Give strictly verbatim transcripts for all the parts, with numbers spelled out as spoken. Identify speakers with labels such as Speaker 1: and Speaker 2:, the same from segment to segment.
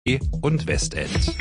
Speaker 1: und Westend.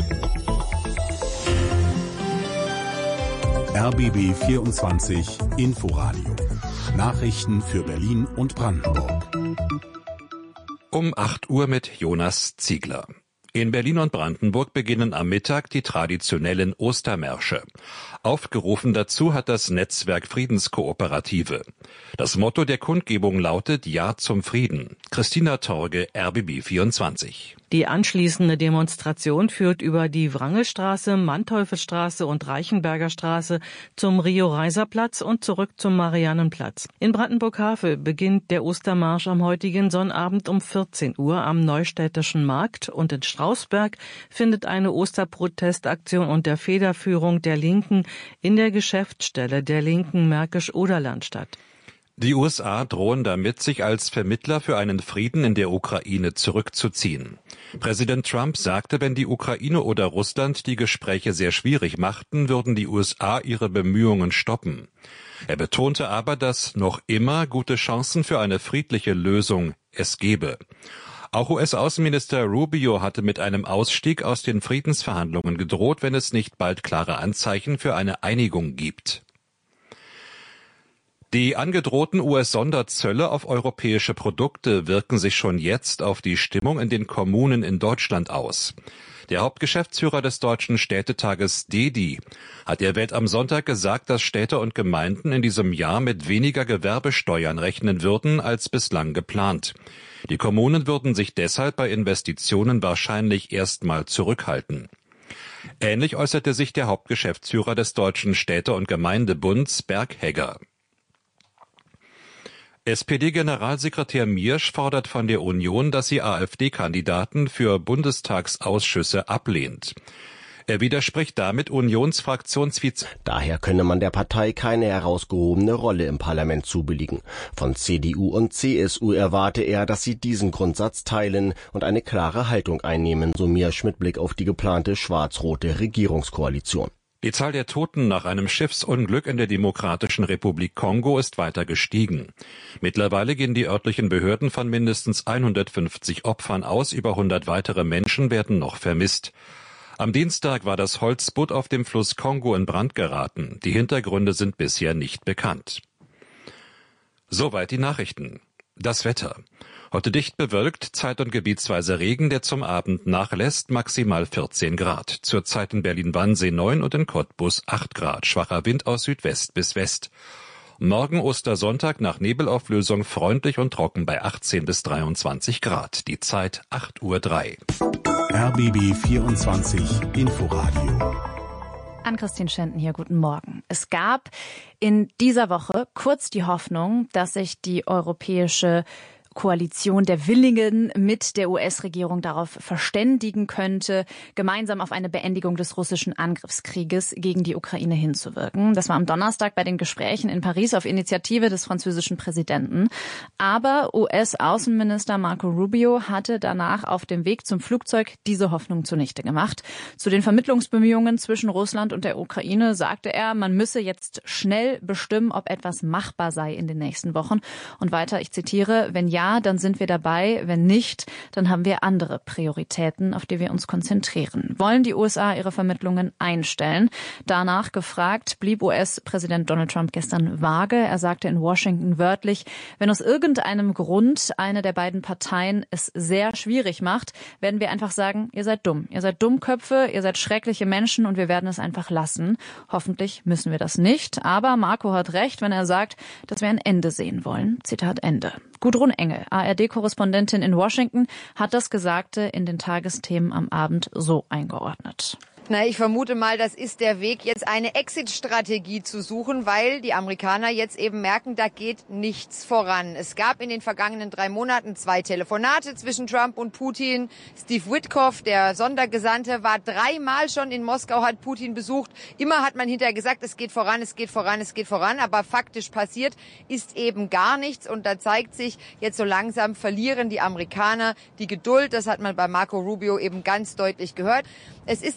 Speaker 2: R B B vierundzwanzig Inforadio. Nachrichten für Berlin und Brandenburg.
Speaker 1: Um acht Uhr mit Jonas Ziegler. In Berlin und Brandenburg beginnen am Mittag die traditionellen Ostermärsche. Aufgerufen dazu hat das Netzwerk Friedenskooperative. Das Motto der Kundgebung lautet Ja zum Frieden. Christina Torge, R B B vierundzwanzig.
Speaker 3: Die anschließende Demonstration führt über die Wrangelstraße, Manteufelstraße und Reichenberger Straße zum Rio-Reiser-Platz und zurück zum Mariannenplatz. In Brandenburg-Havel beginnt der Ostermarsch am heutigen Sonnabend um vierzehn Uhr am Neustädtischen Markt und in Strausberg findet eine Osterprotestaktion unter Federführung der Linken in der Geschäftsstelle der Linken Märkisch-Oderland statt.
Speaker 1: Die U S A drohen damit, sich als Vermittler für einen Frieden in der Ukraine zurückzuziehen. Präsident Trump sagte, wenn die Ukraine oder Russland die Gespräche sehr schwierig machten, würden die U S A ihre Bemühungen stoppen. Er betonte aber, dass noch immer gute Chancen für eine friedliche Lösung es gebe. Auch U S-Außenminister Rubio hatte mit einem Ausstieg aus den Friedensverhandlungen gedroht, wenn es nicht bald klare Anzeichen für eine Einigung gibt. Die angedrohten U S-Sonderzölle auf europäische Produkte wirken sich schon jetzt auf die Stimmung in den Kommunen in Deutschland aus. Der Hauptgeschäftsführer des Deutschen Städtetages Dedi hat der Welt am Sonntag gesagt, dass Städte und Gemeinden in diesem Jahr mit weniger Gewerbesteuern rechnen würden als bislang geplant. Die Kommunen würden sich deshalb bei Investitionen wahrscheinlich erstmal zurückhalten. Ähnlich äußerte sich der Hauptgeschäftsführer des Deutschen Städte- und Gemeindebunds Berghegger. S P D-Generalsekretär Miersch fordert von der Union, dass sie AfD-Kandidaten für Bundestagsausschüsse ablehnt. Er widerspricht damit Unionsfraktionsvize.
Speaker 4: Daher könne man der Partei keine herausgehobene Rolle im Parlament zubilligen. Von C D U und C S U erwarte er, dass sie diesen Grundsatz teilen und eine klare Haltung einnehmen, so Miersch mit Blick auf die geplante schwarz-rote Regierungskoalition.
Speaker 1: Die Zahl der Toten nach einem Schiffsunglück in der Demokratischen Republik Kongo ist weiter gestiegen. Mittlerweile gehen die örtlichen Behörden von mindestens hundertfünfzig Opfern aus, über hundert weitere Menschen werden noch vermisst. Am Dienstag war das Holzboot auf dem Fluss Kongo in Brand geraten. Die Hintergründe sind bisher nicht bekannt. Soweit die Nachrichten. Das Wetter. Heute dicht bewölkt, zeit- und gebietsweise Regen, der zum Abend nachlässt, maximal vierzehn Grad. Zurzeit in Berlin-Wannsee neun und in Cottbus acht Grad. Schwacher Wind aus Südwest bis West. Morgen Ostersonntag nach Nebelauflösung freundlich und trocken bei achtzehn bis dreiundzwanzig Grad. Die Zeit acht Uhr drei.
Speaker 2: R B B vierundzwanzig Inforadio.
Speaker 5: Ann-Christine Schenten hier, guten Morgen. Es gab in dieser Woche kurz die Hoffnung, dass sich die europäische Koalition der Willigen mit der U S-Regierung darauf verständigen könnte, gemeinsam auf eine Beendigung des russischen Angriffskrieges gegen die Ukraine hinzuwirken. Das war am Donnerstag bei den Gesprächen in Paris auf Initiative des französischen Präsidenten. Aber U S-Außenminister Marco Rubio hatte danach auf dem Weg zum Flugzeug diese Hoffnung zunichte gemacht. Zu den Vermittlungsbemühungen zwischen Russland und der Ukraine sagte er, man müsse jetzt schnell bestimmen, ob etwas machbar sei in den nächsten Wochen. Und weiter, ich zitiere, wenn ja, dann sind wir dabei. Wenn nicht, dann haben wir andere Prioritäten, auf die wir uns konzentrieren. Wollen die U S A ihre Vermittlungen einstellen? Danach gefragt, blieb U S-Präsident Donald Trump gestern vage. Er sagte in Washington wörtlich, wenn aus irgendeinem Grund eine der beiden Parteien es sehr schwierig macht, werden wir einfach sagen, ihr seid dumm. Ihr seid Dummköpfe, ihr seid schreckliche Menschen und wir werden es einfach lassen. Hoffentlich müssen wir das nicht. Aber Marco hat recht, wenn er sagt, dass wir ein Ende sehen wollen. Zitat Ende. Gudrun Engel, A R D-Korrespondentin in Washington, hat das Gesagte in den Tagesthemen am Abend so eingeordnet.
Speaker 6: Na, ich vermute mal, das ist der Weg, jetzt eine Exit-Strategie zu suchen, weil die Amerikaner jetzt eben merken, da geht nichts voran. Es gab in den vergangenen drei Monaten zwei Telefonate zwischen Trump und Putin. Steve Witkoff, der Sondergesandte, war dreimal schon in Moskau, hat Putin besucht. Immer hat man hinterher gesagt, es geht voran, es geht voran, es geht voran. Aber faktisch passiert ist eben gar nichts. Und da zeigt sich, jetzt so langsam verlieren die Amerikaner die Geduld. Das hat man bei Marco Rubio eben ganz deutlich gehört. Es ist einfach so,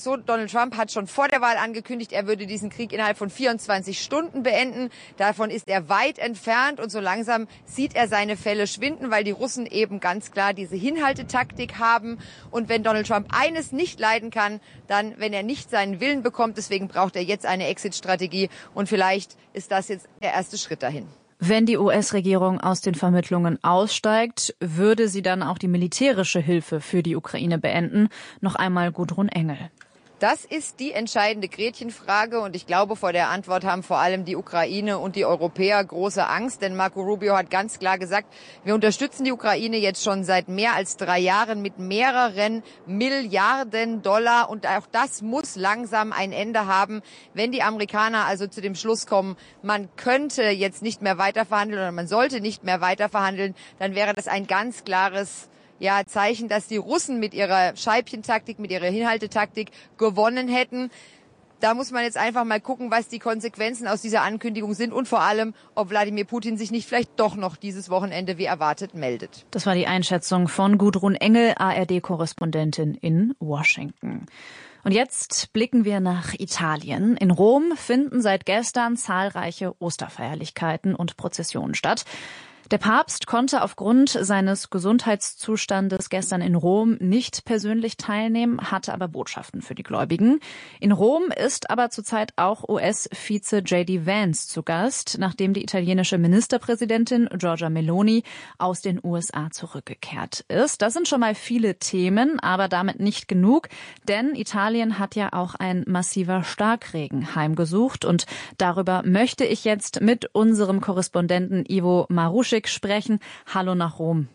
Speaker 6: so, Donald Trump hat schon vor der Wahl angekündigt, er würde diesen Krieg innerhalb von vierundzwanzig Stunden beenden. Davon ist er weit entfernt und so langsam sieht er seine Fälle schwinden, weil die Russen eben ganz klar diese Hinhaltetaktik haben. Und wenn Donald Trump eines nicht leiden kann, dann, wenn er nicht seinen Willen bekommt. Deswegen braucht er jetzt eine Exit-Strategie und vielleicht ist das jetzt der erste Schritt dahin.
Speaker 5: Wenn die U S-Regierung aus den Vermittlungen aussteigt, würde sie dann auch die militärische Hilfe für die Ukraine beenden. Noch einmal Gudrun Engel.
Speaker 6: Das ist die entscheidende Gretchenfrage und ich glaube, vor der Antwort haben vor allem die Ukraine und die Europäer große Angst, denn Marco Rubio hat ganz klar gesagt, wir unterstützen die Ukraine jetzt schon seit mehr als drei Jahren mit mehreren Milliarden Dollar und auch das muss langsam ein Ende haben. Wenn die Amerikaner also zu dem Schluss kommen, man könnte jetzt nicht mehr weiterverhandeln oder man sollte nicht mehr weiterverhandeln, dann wäre das ein ganz klares Ja, Zeichen, dass die Russen mit ihrer Scheibchentaktik, mit ihrer Hinhaltetaktik gewonnen hätten. Da muss man jetzt einfach mal gucken, was die Konsequenzen aus dieser Ankündigung sind und vor allem, ob Wladimir Putin sich nicht vielleicht doch noch dieses Wochenende wie erwartet meldet.
Speaker 5: Das war die Einschätzung von Gudrun Engel, A R D-Korrespondentin in Washington. Und jetzt blicken wir nach Italien. In Rom finden seit gestern zahlreiche Osterfeierlichkeiten und Prozessionen statt. Der Papst konnte aufgrund seines Gesundheitszustandes gestern in Rom nicht persönlich teilnehmen, hatte aber Botschaften für die Gläubigen. In Rom ist aber zurzeit auch U S-Vize J D Vance zu Gast, nachdem die italienische Ministerpräsidentin Giorgia Meloni aus den U S A zurückgekehrt ist. Das sind schon mal viele Themen, aber damit nicht genug, denn Italien hat ja auch ein massiver Starkregen heimgesucht und darüber möchte ich jetzt mit unserem Korrespondenten Ivo Maruschik sprechen. Hallo nach Rom.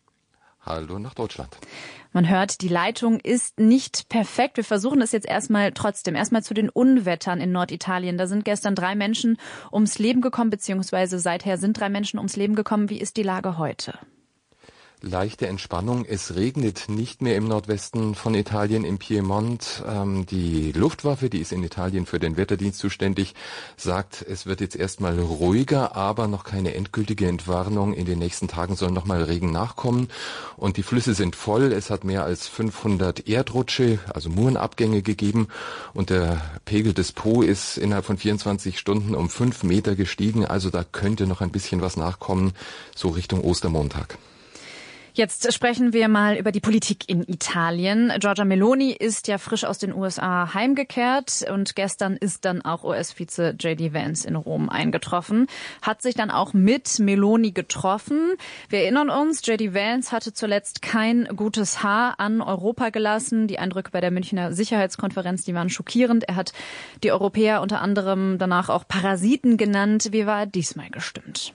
Speaker 7: Hallo nach Deutschland.
Speaker 5: Man hört, die Leitung ist nicht perfekt. Wir versuchen es jetzt erstmal trotzdem. Erstmal zu den Unwettern in Norditalien. Da sind gestern drei Menschen ums Leben gekommen, beziehungsweise seither sind drei Menschen ums Leben gekommen. Wie ist die Lage heute?
Speaker 7: Leichte Entspannung. Es regnet nicht mehr im Nordwesten von Italien, im Piemont. Ähm, die Luftwaffe, die ist in Italien für den Wetterdienst zuständig, sagt, es wird jetzt erstmal ruhiger, aber noch keine endgültige Entwarnung. In den nächsten Tagen soll nochmal Regen nachkommen. Und die Flüsse sind voll. Es hat mehr als fünfhundert Erdrutsche, also Murenabgänge gegeben. Und der Pegel des Po ist innerhalb von vierundzwanzig Stunden um fünf Meter gestiegen. Also da könnte noch ein bisschen was nachkommen, so Richtung Ostermontag.
Speaker 5: Jetzt sprechen wir mal über die Politik in Italien. Giorgia Meloni ist ja frisch aus den U S A heimgekehrt und gestern ist dann auch U S-Vize J D Vance in Rom eingetroffen, hat sich dann auch mit Meloni getroffen. Wir erinnern uns, J D Vance hatte zuletzt kein gutes Haar an Europa gelassen. Die Eindrücke bei der Münchner Sicherheitskonferenz, die waren schockierend. Er hat die Europäer unter anderem danach auch Parasiten genannt. Wie war er diesmal gestimmt?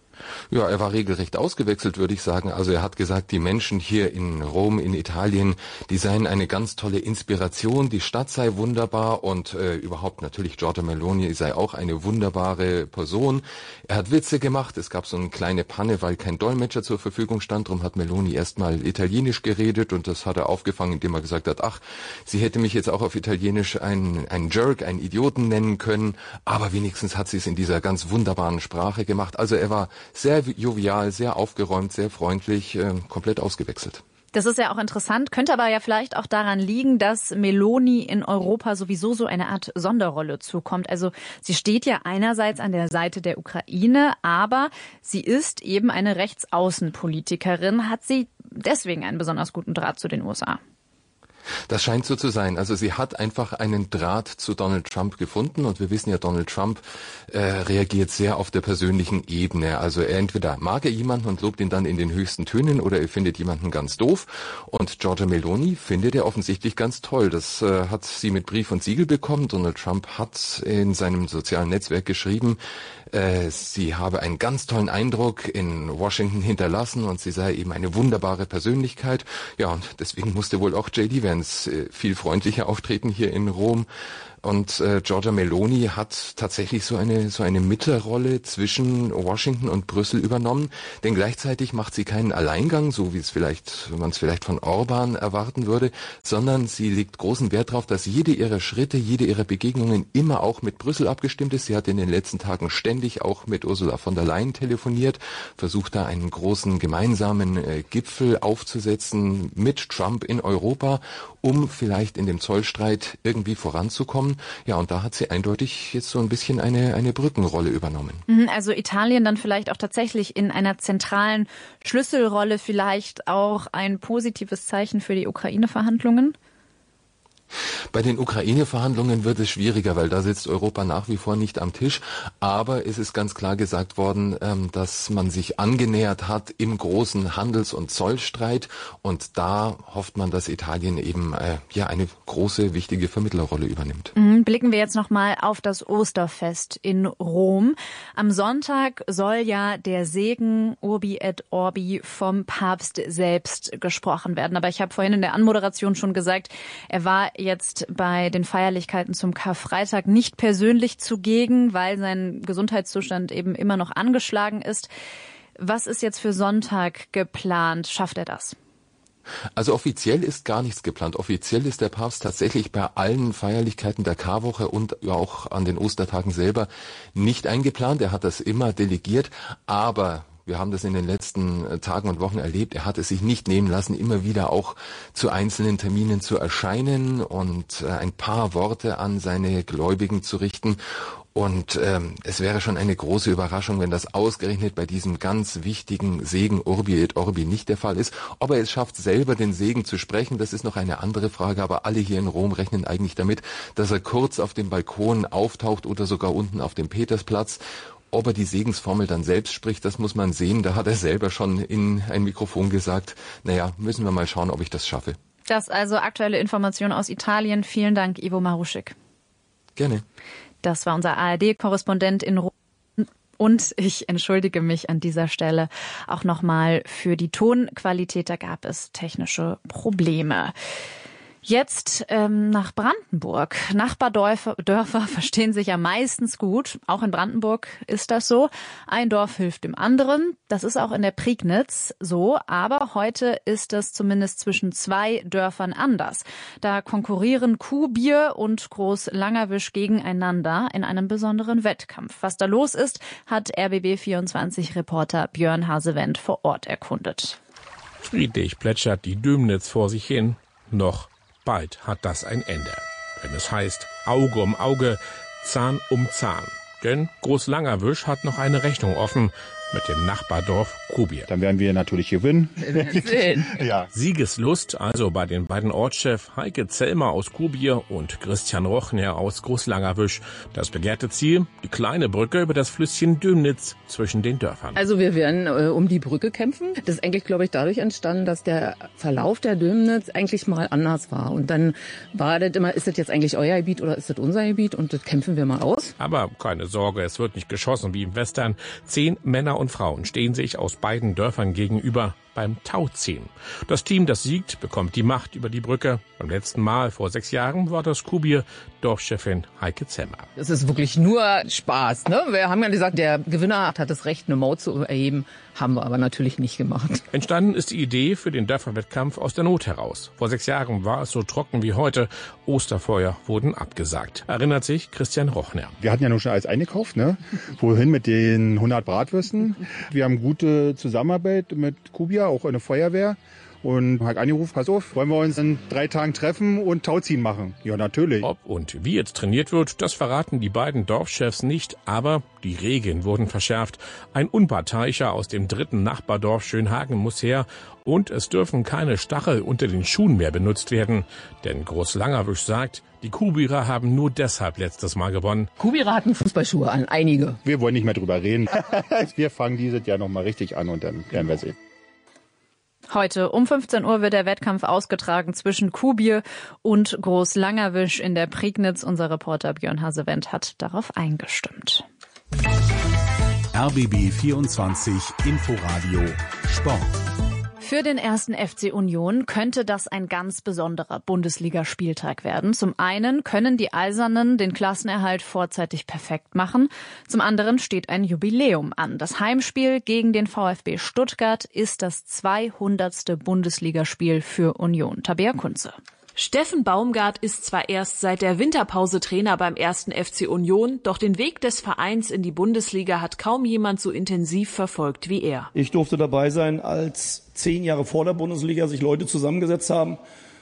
Speaker 7: Ja, er war regelrecht ausgewechselt, würde ich sagen. Also er hat gesagt, die Menschen hier in Rom, in Italien, die seien eine ganz tolle Inspiration. Die Stadt sei wunderbar und äh, überhaupt natürlich Giorgia Meloni sei auch eine wunderbare Person. Er hat Witze gemacht. Es gab so eine kleine Panne, weil kein Dolmetscher zur Verfügung stand. Darum hat Meloni erstmal Italienisch geredet und das hat er aufgefangen, indem er gesagt hat, ach, sie hätte mich jetzt auch auf Italienisch einen, einen Jerk, einen Idioten nennen können. Aber wenigstens hat sie es in dieser ganz wunderbaren Sprache gemacht. Also er war sehr jovial, sehr aufgeräumt, sehr freundlich, äh, komplett ausgewechselt.
Speaker 5: Das ist ja auch interessant, könnte aber ja vielleicht auch daran liegen, dass Meloni in Europa sowieso so eine Art Sonderrolle zukommt. Also sie steht ja einerseits an der Seite der Ukraine, aber sie ist eben eine Rechtsaußenpolitikerin. Hat sie deswegen einen besonders guten Draht zu den U S A?
Speaker 7: Das scheint so zu sein. Also sie hat einfach einen Draht zu Donald Trump gefunden und wir wissen ja, Donald Trump äh, reagiert sehr auf der persönlichen Ebene. Also er entweder mag er jemanden und lobt ihn dann in den höchsten Tönen oder er findet jemanden ganz doof. Und Giorgia Meloni findet er offensichtlich ganz toll. Das äh, hat sie mit Brief und Siegel bekommen. Donald Trump hat in seinem sozialen Netzwerk geschrieben, äh, sie habe einen ganz tollen Eindruck in Washington hinterlassen und sie sei eben eine wunderbare Persönlichkeit. Ja, und deswegen musste wohl auch J D Vance viel freundlicher auftreten hier in Rom. Und äh, Giorgia Meloni hat tatsächlich so eine so eine Mittlerrolle zwischen Washington und Brüssel übernommen, denn gleichzeitig macht sie keinen Alleingang, so wie es vielleicht, wenn man es vielleicht von Orban erwarten würde, sondern sie legt großen Wert darauf, dass jede ihrer Schritte, jede ihrer Begegnungen immer auch mit Brüssel abgestimmt ist. Sie hat in den letzten Tagen ständig auch mit Ursula von der Leyen telefoniert, versucht da einen großen gemeinsamen äh, Gipfel aufzusetzen mit Trump in Europa, um vielleicht in dem Zollstreit irgendwie voranzukommen. Ja, und da hat sie eindeutig jetzt so ein bisschen eine, eine Brückenrolle übernommen.
Speaker 5: Also Italien dann vielleicht auch tatsächlich in einer zentralen Schlüsselrolle, vielleicht auch ein positives Zeichen für die Ukraine-Verhandlungen?
Speaker 7: Bei den Ukraine-Verhandlungen wird es schwieriger, weil da sitzt Europa nach wie vor nicht am Tisch. Aber es ist ganz klar gesagt worden, dass man sich angenähert hat im großen Handels- und Zollstreit. Und da hofft man, dass Italien eben äh, ja eine große, wichtige Vermittlerrolle übernimmt.
Speaker 5: Blicken wir jetzt nochmal auf das Osterfest in Rom. Am Sonntag soll ja der Segen Urbi et Orbi vom Papst selbst gesprochen werden. Aber ich habe vorhin in der Anmoderation schon gesagt, er war jetzt bei den Feierlichkeiten zum Karfreitag nicht persönlich zugegen, weil sein Gesundheitszustand eben immer noch angeschlagen ist. Was ist jetzt für Sonntag geplant? Schafft er das?
Speaker 7: Also offiziell ist gar nichts geplant. Offiziell ist der Papst tatsächlich bei allen Feierlichkeiten der Karwoche und auch an den Ostertagen selber nicht eingeplant. Er hat das immer delegiert, aber wir haben das in den letzten Tagen und Wochen erlebt. Er hat es sich nicht nehmen lassen, immer wieder auch zu einzelnen Terminen zu erscheinen und ein paar Worte an seine Gläubigen zu richten. Und ähm, es wäre schon eine große Überraschung, wenn das ausgerechnet bei diesem ganz wichtigen Segen Urbi et Orbi nicht der Fall ist. Ob er es schafft, selber den Segen zu sprechen, das ist noch eine andere Frage. Aber alle hier in Rom rechnen eigentlich damit, dass er kurz auf dem Balkon auftaucht oder sogar unten auf dem Petersplatz. Ob er die Segensformel dann selbst spricht, das muss man sehen. Da hat er selber schon in ein Mikrofon gesagt, naja, müssen wir mal schauen, ob ich das schaffe.
Speaker 5: Das also aktuelle Informationen aus Italien. Vielen Dank, Ivo Maruschik.
Speaker 7: Gerne.
Speaker 5: Das war unser A R D-Korrespondent in Rom. Und ich entschuldige mich an dieser Stelle auch nochmal für die Tonqualität. Da gab es technische Probleme. Jetzt ähm, nach Brandenburg. Nachbardörfer Dörfer verstehen sich ja meistens gut. Auch in Brandenburg ist das so. Ein Dorf hilft dem anderen. Das ist auch in der Prignitz so. Aber heute ist es zumindest zwischen zwei Dörfern anders. Da konkurrieren Kuhbier und Groß-Langerwisch gegeneinander in einem besonderen Wettkampf. Was da los ist, hat R B B vierundzwanzig-Reporter Björn Hasewendt vor Ort erkundet.
Speaker 8: Friedlich plätschert die Dömnitz vor sich hin. Noch bald hat das ein Ende, wenn es heißt Auge um Auge, Zahn um Zahn. Denn Groß-Langerwisch hat noch eine Rechnung offen mit dem Nachbardorf Kuhbier.
Speaker 9: Dann werden wir natürlich gewinnen.
Speaker 8: Ja. Siegeslust also bei den beiden Ortschefs Heike Zellmer aus Kuhbier und Christian Rochner aus Groß-Langerwisch. Das begehrte Ziel, die kleine Brücke über das Flüsschen Dömnitz zwischen den Dörfern.
Speaker 10: Also wir werden äh, um die Brücke kämpfen. Das ist eigentlich, glaube ich, dadurch entstanden, dass der Verlauf der Dömnitz eigentlich mal anders war. Und dann war das immer, ist das jetzt eigentlich euer Gebiet oder ist das unser Gebiet? Und das kämpfen wir mal aus.
Speaker 8: Aber keine Sorge, es wird nicht geschossen wie im Western. Zehn Männer und Frauen stehen sich aus beiden Dörfern gegenüber beim Tauziehen. Das Team, das siegt, bekommt die Macht über die Brücke. Beim letzten Mal, vor sechs Jahren, war das Kuhbier Dorfchefin Heike Zellmer.
Speaker 10: Es ist wirklich nur Spaß, ne? Wir haben ja gesagt, der Gewinner hat das Recht, eine Maut zu erheben. Haben wir aber natürlich nicht gemacht.
Speaker 8: Entstanden ist die Idee für den Dörferwettkampf aus der Not heraus. Vor sechs Jahren war es so trocken wie heute. Osterfeuer wurden abgesagt. Erinnert sich Christian Rochner.
Speaker 9: Wir hatten ja nun schon alles eingekauft, ne? Wohin mit den hundert Bratwürsten? Wir haben gute Zusammenarbeit mit Kuhbier, auch eine Feuerwehr. Und hat angerufen, pass auf, wollen wir uns in drei Tagen treffen und Tauziehen machen? Ja, natürlich.
Speaker 8: Ob und wie jetzt trainiert wird, das verraten die beiden Dorfchefs nicht, aber die Regeln wurden verschärft. Ein Unparteiischer aus dem dritten Nachbardorf Schönhagen muss her und es dürfen keine Stachel unter den Schuhen mehr benutzt werden. Denn Groß-Langerwisch sagt, die Kuhbierer haben nur deshalb letztes Mal gewonnen.
Speaker 10: Kuhbierer hatten Fußballschuhe an, einige.
Speaker 9: Wir wollen nicht mehr drüber reden. Wir fangen dieses Jahr noch mal richtig an und dann werden wir sehen.
Speaker 5: Heute um fünfzehn Uhr wird der Wettkampf ausgetragen zwischen Kuhbier und Groß-Langerwisch in der Prignitz. Unser Reporter Björn Hasewendt hat darauf eingestimmt.
Speaker 2: R B B vierundzwanzig Inforadio Sport.
Speaker 5: Für den ersten F C Union könnte das ein ganz besonderer Bundesligaspieltag werden. Zum einen können die Eisernen den Klassenerhalt vorzeitig perfekt machen. Zum anderen steht ein Jubiläum an. Das Heimspiel gegen den VfB Stuttgart ist das zweihundertste Bundesligaspiel für Union. Tabea Kunze.
Speaker 11: Steffen Baumgart ist zwar erst seit der Winterpause Trainer beim ersten F C Union, doch den Weg des Vereins in die Bundesliga hat kaum jemand so intensiv verfolgt wie er.
Speaker 12: Ich durfte dabei sein, als zehn Jahre vor der Bundesliga sich Leute zusammengesetzt haben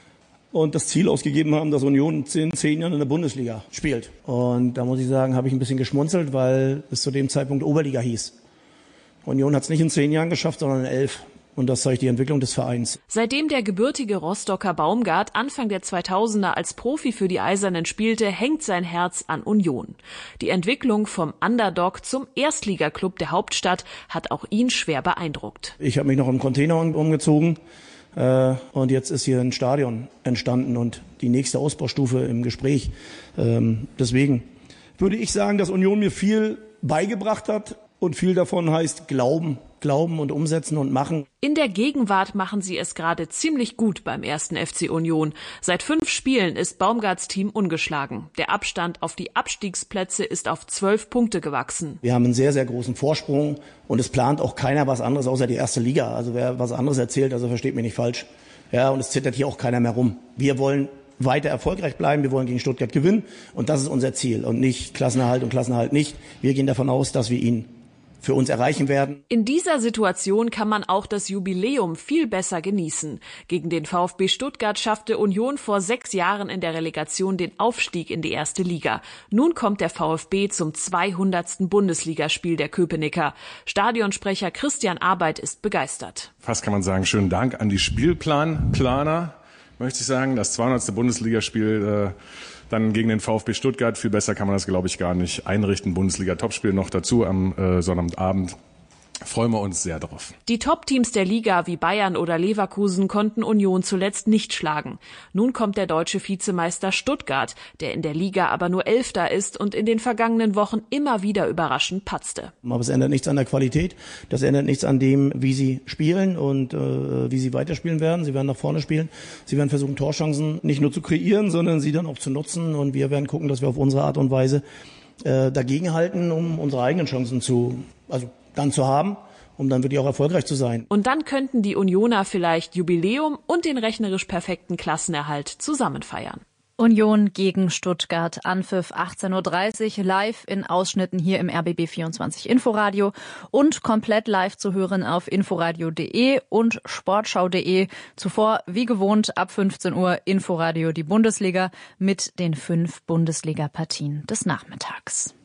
Speaker 12: und das Ziel ausgegeben haben, dass Union in zehn Jahren in der Bundesliga spielt. Und da muss ich sagen, habe ich ein bisschen geschmunzelt, weil es zu dem Zeitpunkt Oberliga hieß. Union hat es nicht in zehn Jahren geschafft, sondern in elf. Und das zeigt die Entwicklung des Vereins.
Speaker 11: Seitdem der gebürtige Rostocker Baumgart Anfang der zweitausender als Profi für die Eisernen spielte, hängt sein Herz an Union. Die Entwicklung vom Underdog zum Erstligaklub der Hauptstadt hat auch ihn schwer beeindruckt.
Speaker 12: Ich habe mich noch im Container umgezogen äh, und jetzt ist hier ein Stadion entstanden und die nächste Ausbaustufe im Gespräch. Ähm, deswegen würde ich sagen, dass Union mir viel beigebracht hat und viel davon heißt Glauben. Glauben und umsetzen und machen.
Speaker 11: In der Gegenwart machen sie es gerade ziemlich gut beim ersten F C Union. Seit fünf Spielen ist Baumgarts Team ungeschlagen. Der Abstand auf die Abstiegsplätze ist auf zwölf Punkte gewachsen.
Speaker 12: Wir haben einen sehr, sehr großen Vorsprung und es plant auch keiner was anderes außer die erste Liga. Also wer was anderes erzählt, also versteht mich nicht falsch. Ja, und es zittert hier auch keiner mehr rum. Wir wollen weiter erfolgreich bleiben. Wir wollen gegen Stuttgart gewinnen und das ist unser Ziel und nicht Klassenerhalt und Klassenerhalt nicht. Wir gehen davon aus, dass wir ihn für uns erreichen werden.
Speaker 11: In dieser Situation kann man auch das Jubiläum viel besser genießen. Gegen den VfB Stuttgart schaffte Union vor sechs Jahren in der Relegation den Aufstieg in die erste Liga. Nun kommt der VfB zum zweihundertsten Bundesligaspiel der Köpenicker. Stadionsprecher Christian Arbeit ist begeistert.
Speaker 13: Fast kann man sagen, schönen Dank an die Spielplanplaner, möchte ich sagen. Das zweihundertste Bundesligaspiel äh, dann gegen den VfB Stuttgart. Viel besser kann man das, glaube ich, gar nicht einrichten. Bundesliga-Topspiel noch dazu am äh, Sonnabendabend. Freuen wir uns sehr drauf.
Speaker 11: Die Top-Teams der Liga wie Bayern oder Leverkusen konnten Union zuletzt nicht schlagen. Nun kommt der deutsche Vizemeister Stuttgart, der in der Liga aber nur Elfter ist und in den vergangenen Wochen immer wieder überraschend patzte.
Speaker 12: Aber es ändert nichts an der Qualität. Das ändert nichts an dem, wie sie spielen und äh, wie sie weiterspielen werden. Sie werden nach vorne spielen. Sie werden versuchen, Torchancen nicht nur zu kreieren, sondern sie dann auch zu nutzen. Und wir werden gucken, dass wir auf unsere Art und Weise äh, dagegenhalten, um unsere eigenen Chancen zu, also dann zu haben, um dann wirklich auch erfolgreich zu sein.
Speaker 11: Und dann könnten die Unioner vielleicht Jubiläum und den rechnerisch perfekten Klassenerhalt zusammen feiern.
Speaker 5: Union gegen Stuttgart, Anpfiff achtzehn Uhr dreißig, live in Ausschnitten hier im R B B vierundzwanzig Inforadio und komplett live zu hören auf inforadio punkt de und sportschau punkt de. Zuvor, wie gewohnt, ab fünfzehn Uhr Inforadio die Bundesliga mit den fünf Bundesliga-Partien des Nachmittags.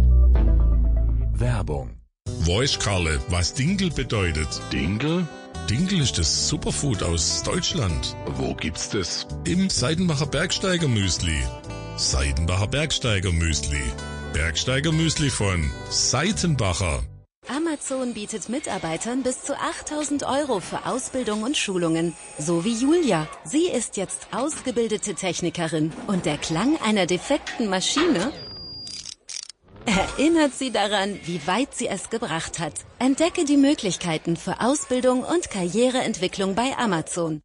Speaker 2: Werbung.
Speaker 14: Weiß Karle, was Dinkel bedeutet?
Speaker 2: Dinkel?
Speaker 14: Dinkel ist das Superfood aus Deutschland.
Speaker 2: Wo gibt's das?
Speaker 14: Im Seidenbacher Bergsteiger Müsli. Seidenbacher Bergsteiger Müsli. Bergsteiger Müsli von Seitenbacher.
Speaker 15: Amazon bietet Mitarbeitern bis zu achttausend Euro für Ausbildung und Schulungen. So wie Julia. Sie ist jetzt ausgebildete Technikerin. Und der Klang einer defekten Maschine erinnert sie daran, wie weit sie es gebracht hat. Entdecke die Möglichkeiten für Ausbildung und Karriereentwicklung bei Amazon.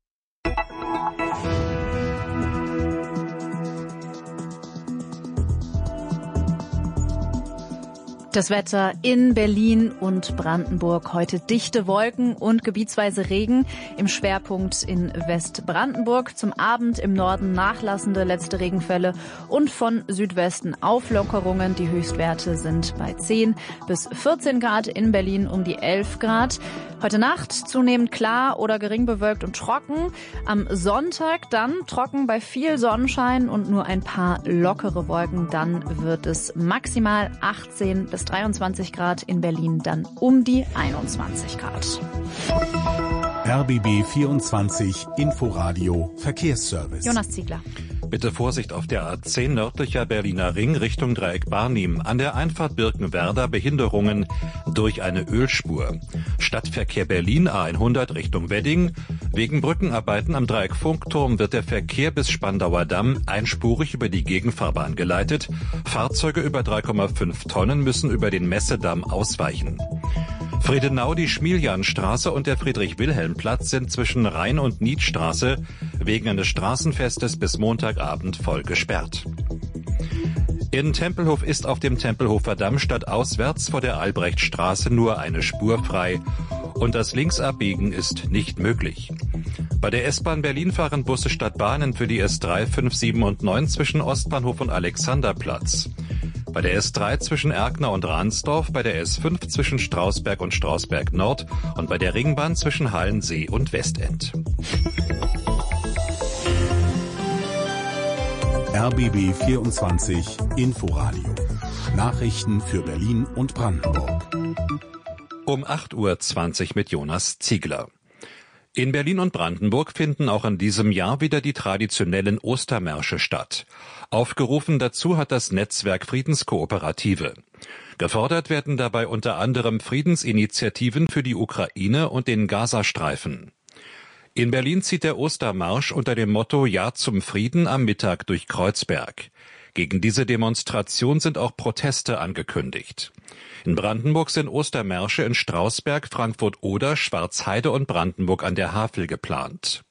Speaker 5: Das Wetter in Berlin und Brandenburg. Heute dichte Wolken und gebietsweise Regen. Im Schwerpunkt in Westbrandenburg. Zum Abend im Norden nachlassende letzte Regenfälle und von Südwesten Auflockerungen. Die Höchstwerte sind bei zehn bis vierzehn Grad, in Berlin um die elf Grad. Heute Nacht zunehmend klar oder gering bewölkt und trocken. Am Sonntag dann trocken bei viel Sonnenschein und nur ein paar lockere Wolken. Dann wird es maximal achtzehn bis dreiundzwanzig Grad, in Berlin dann um die einundzwanzig Grad.
Speaker 2: R B B vierundzwanzig Inforadio Verkehrsservice.
Speaker 5: Jonas Ziegler.
Speaker 1: Bitte Vorsicht auf der A zehn nördlicher Berliner Ring Richtung Dreieck Barnim. An der Einfahrt Birkenwerder Behinderungen durch eine Ölspur. Stadtverkehr Berlin A hundert Richtung Wedding. Wegen Brückenarbeiten am Dreieck Funkturm wird der Verkehr bis Spandauer Damm einspurig über die Gegenfahrbahn geleitet. Fahrzeuge über drei Komma fünf Tonnen müssen über den Messedamm ausweichen. Friedenau, die Schmiljanstraße und der Friedrich-Wilhelm-Platz sind zwischen Rhein- und Niedstraße wegen eines Straßenfestes bis Montagabend voll gesperrt. In Tempelhof ist auf dem Tempelhofer Damm stadtauswärts vor der Albrechtstraße nur eine Spur frei und das Linksabbiegen ist nicht möglich. Bei der S-Bahn Berlin fahren Busse statt Bahnen für die S drei, fünf, sieben und neun zwischen Ostbahnhof und Alexanderplatz. Bei der S drei zwischen Erkner und Ransdorf, bei der S fünf zwischen Strausberg und Strausberg Nord und bei der Ringbahn zwischen Hallensee und Westend.
Speaker 2: R B B vierundzwanzig Inforadio. Nachrichten für Berlin und Brandenburg.
Speaker 1: Um acht Uhr zwanzig mit Jonas Ziegler. In Berlin und Brandenburg finden auch in diesem Jahr wieder die traditionellen Ostermärsche statt. Aufgerufen dazu hat das Netzwerk Friedenskooperative. Gefordert werden dabei unter anderem Friedensinitiativen für die Ukraine und den Gazastreifen. In Berlin zieht der Ostermarsch unter dem Motto Ja zum Frieden am Mittag durch Kreuzberg. Gegen diese Demonstration sind auch Proteste angekündigt. In Brandenburg sind Ostermärsche in Strausberg, Frankfurt-Oder, Schwarzheide und Brandenburg an der Havel geplant.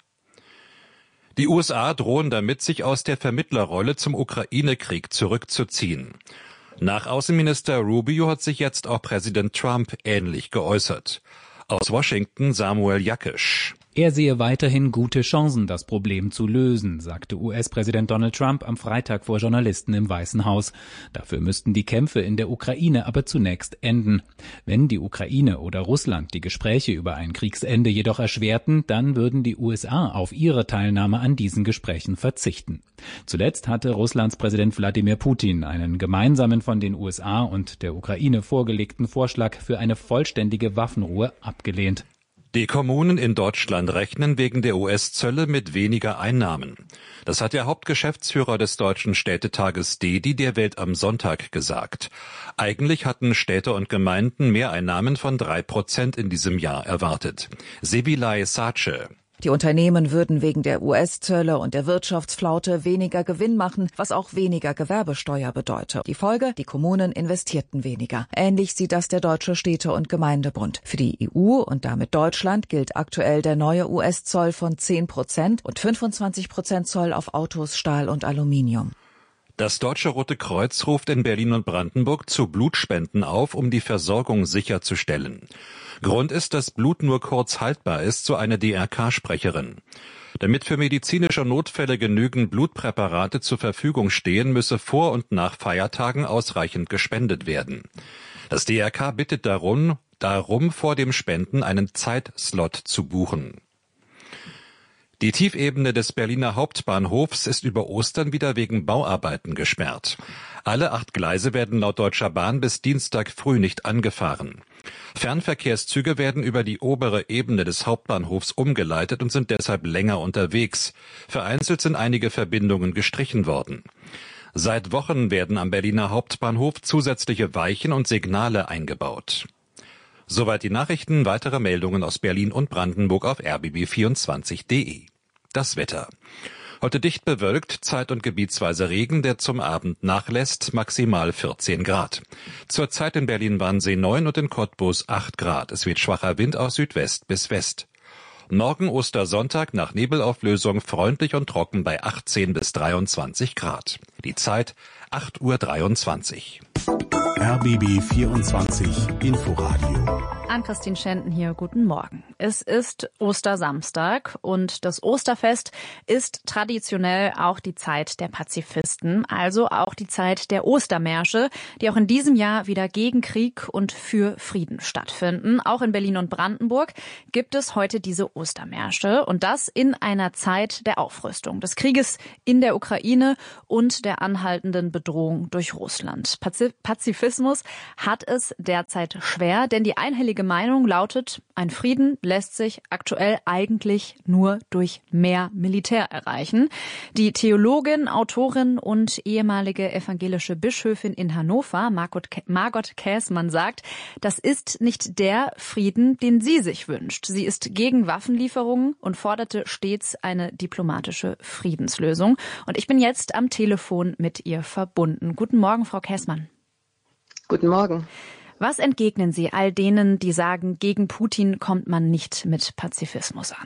Speaker 1: Die U S A drohen damit, sich aus der Vermittlerrolle zum Ukraine-Krieg zurückzuziehen. Nach Außenminister Rubio hat sich jetzt auch Präsident Trump ähnlich geäußert. Aus Washington Samuel Jakisch.
Speaker 16: Er sehe weiterhin gute Chancen, das Problem zu lösen, sagte U S-Präsident Donald Trump am Freitag vor Journalisten im Weißen Haus. Dafür müssten die Kämpfe in der Ukraine aber zunächst enden. Wenn die Ukraine oder Russland die Gespräche über ein Kriegsende jedoch erschwerten, dann würden die U S A auf ihre Teilnahme an diesen Gesprächen verzichten. Zuletzt hatte Russlands Präsident Wladimir Putin einen gemeinsamen von den U S A und der Ukraine vorgelegten Vorschlag für eine vollständige Waffenruhe abgelehnt.
Speaker 1: Die Kommunen in Deutschland rechnen wegen der U S-Zölle mit weniger Einnahmen. Das hat der Hauptgeschäftsführer des Deutschen Städtetages Dedi der Welt am Sonntag gesagt. Eigentlich hatten Städte und Gemeinden Mehreinnahmen von drei Prozent in diesem Jahr erwartet. Sevilay Sace.
Speaker 17: Die Unternehmen würden wegen der U S-Zölle und der Wirtschaftsflaute weniger Gewinn machen, was auch weniger Gewerbesteuer bedeutet. Die Folge, die Kommunen investierten weniger. Ähnlich sieht das der Deutsche Städte- und Gemeindebund. Für die E U und damit Deutschland gilt aktuell der neue U S-Zoll von zehn Prozent und fünfundzwanzig Prozent Zoll auf Autos, Stahl und Aluminium.
Speaker 1: Das Deutsche Rote Kreuz ruft in Berlin und Brandenburg zu Blutspenden auf, um die Versorgung sicherzustellen. Grund ist, dass Blut nur kurz haltbar ist, so eine D R K-Sprecherin. Damit für medizinische Notfälle genügend Blutpräparate zur Verfügung stehen, müsse vor und nach Feiertagen ausreichend gespendet werden. Das D R K bittet darum, darum vor dem Spenden einen Zeitslot zu buchen. Die Tiefebene des Berliner Hauptbahnhofs ist über Ostern wieder wegen Bauarbeiten gesperrt. Alle acht Gleise werden laut Deutscher Bahn bis Dienstag früh nicht angefahren. Fernverkehrszüge werden über die obere Ebene des Hauptbahnhofs umgeleitet und sind deshalb länger unterwegs. Vereinzelt sind einige Verbindungen gestrichen worden. Seit Wochen werden am Berliner Hauptbahnhof zusätzliche Weichen und Signale eingebaut. Soweit die Nachrichten. Weitere Meldungen aus Berlin und Brandenburg auf r b b vierundzwanzig punkt d e. Das Wetter. Heute dicht bewölkt, zeit- und gebietsweise Regen, der zum Abend nachlässt, maximal vierzehn Grad. Zurzeit in Berlin-Wannsee neun und in Cottbus acht Grad. Es weht schwacher Wind aus Südwest bis West. Morgen Ostersonntag nach Nebelauflösung freundlich und trocken bei achtzehn bis dreiundzwanzig Grad. Die Zeit acht Uhr dreiundzwanzig.
Speaker 2: R B B vierundzwanzig Inforadio.
Speaker 5: Ann-Christine Schenten hier, guten Morgen. Es ist Ostersamstag und das Osterfest ist traditionell auch die Zeit der Pazifisten, also auch die Zeit der Ostermärsche, die auch in diesem Jahr wieder gegen Krieg und für Frieden stattfinden. Auch in Berlin und Brandenburg gibt es heute diese Ostermärsche und das in einer Zeit der Aufrüstung, des Krieges in der Ukraine und der anhaltenden Bedrohung durch Russland. Pazifismus hat es derzeit schwer, denn die einhellige Meinung lautet, ein Frieden lässt sich aktuell eigentlich nur durch mehr Militär erreichen. Die Theologin, Autorin und ehemalige evangelische Bischöfin in Hannover, Margot, Margot Käßmann, sagt, das ist nicht der Frieden, den sie sich wünscht. Sie ist gegen Waffenlieferungen und forderte stets eine diplomatische Friedenslösung. Und ich bin jetzt am Telefon mit ihr verbunden. Guten Morgen, Frau Käßmann.
Speaker 18: Guten Morgen.
Speaker 5: Was entgegnen Sie all denen, die sagen, gegen Putin kommt man nicht mit Pazifismus an?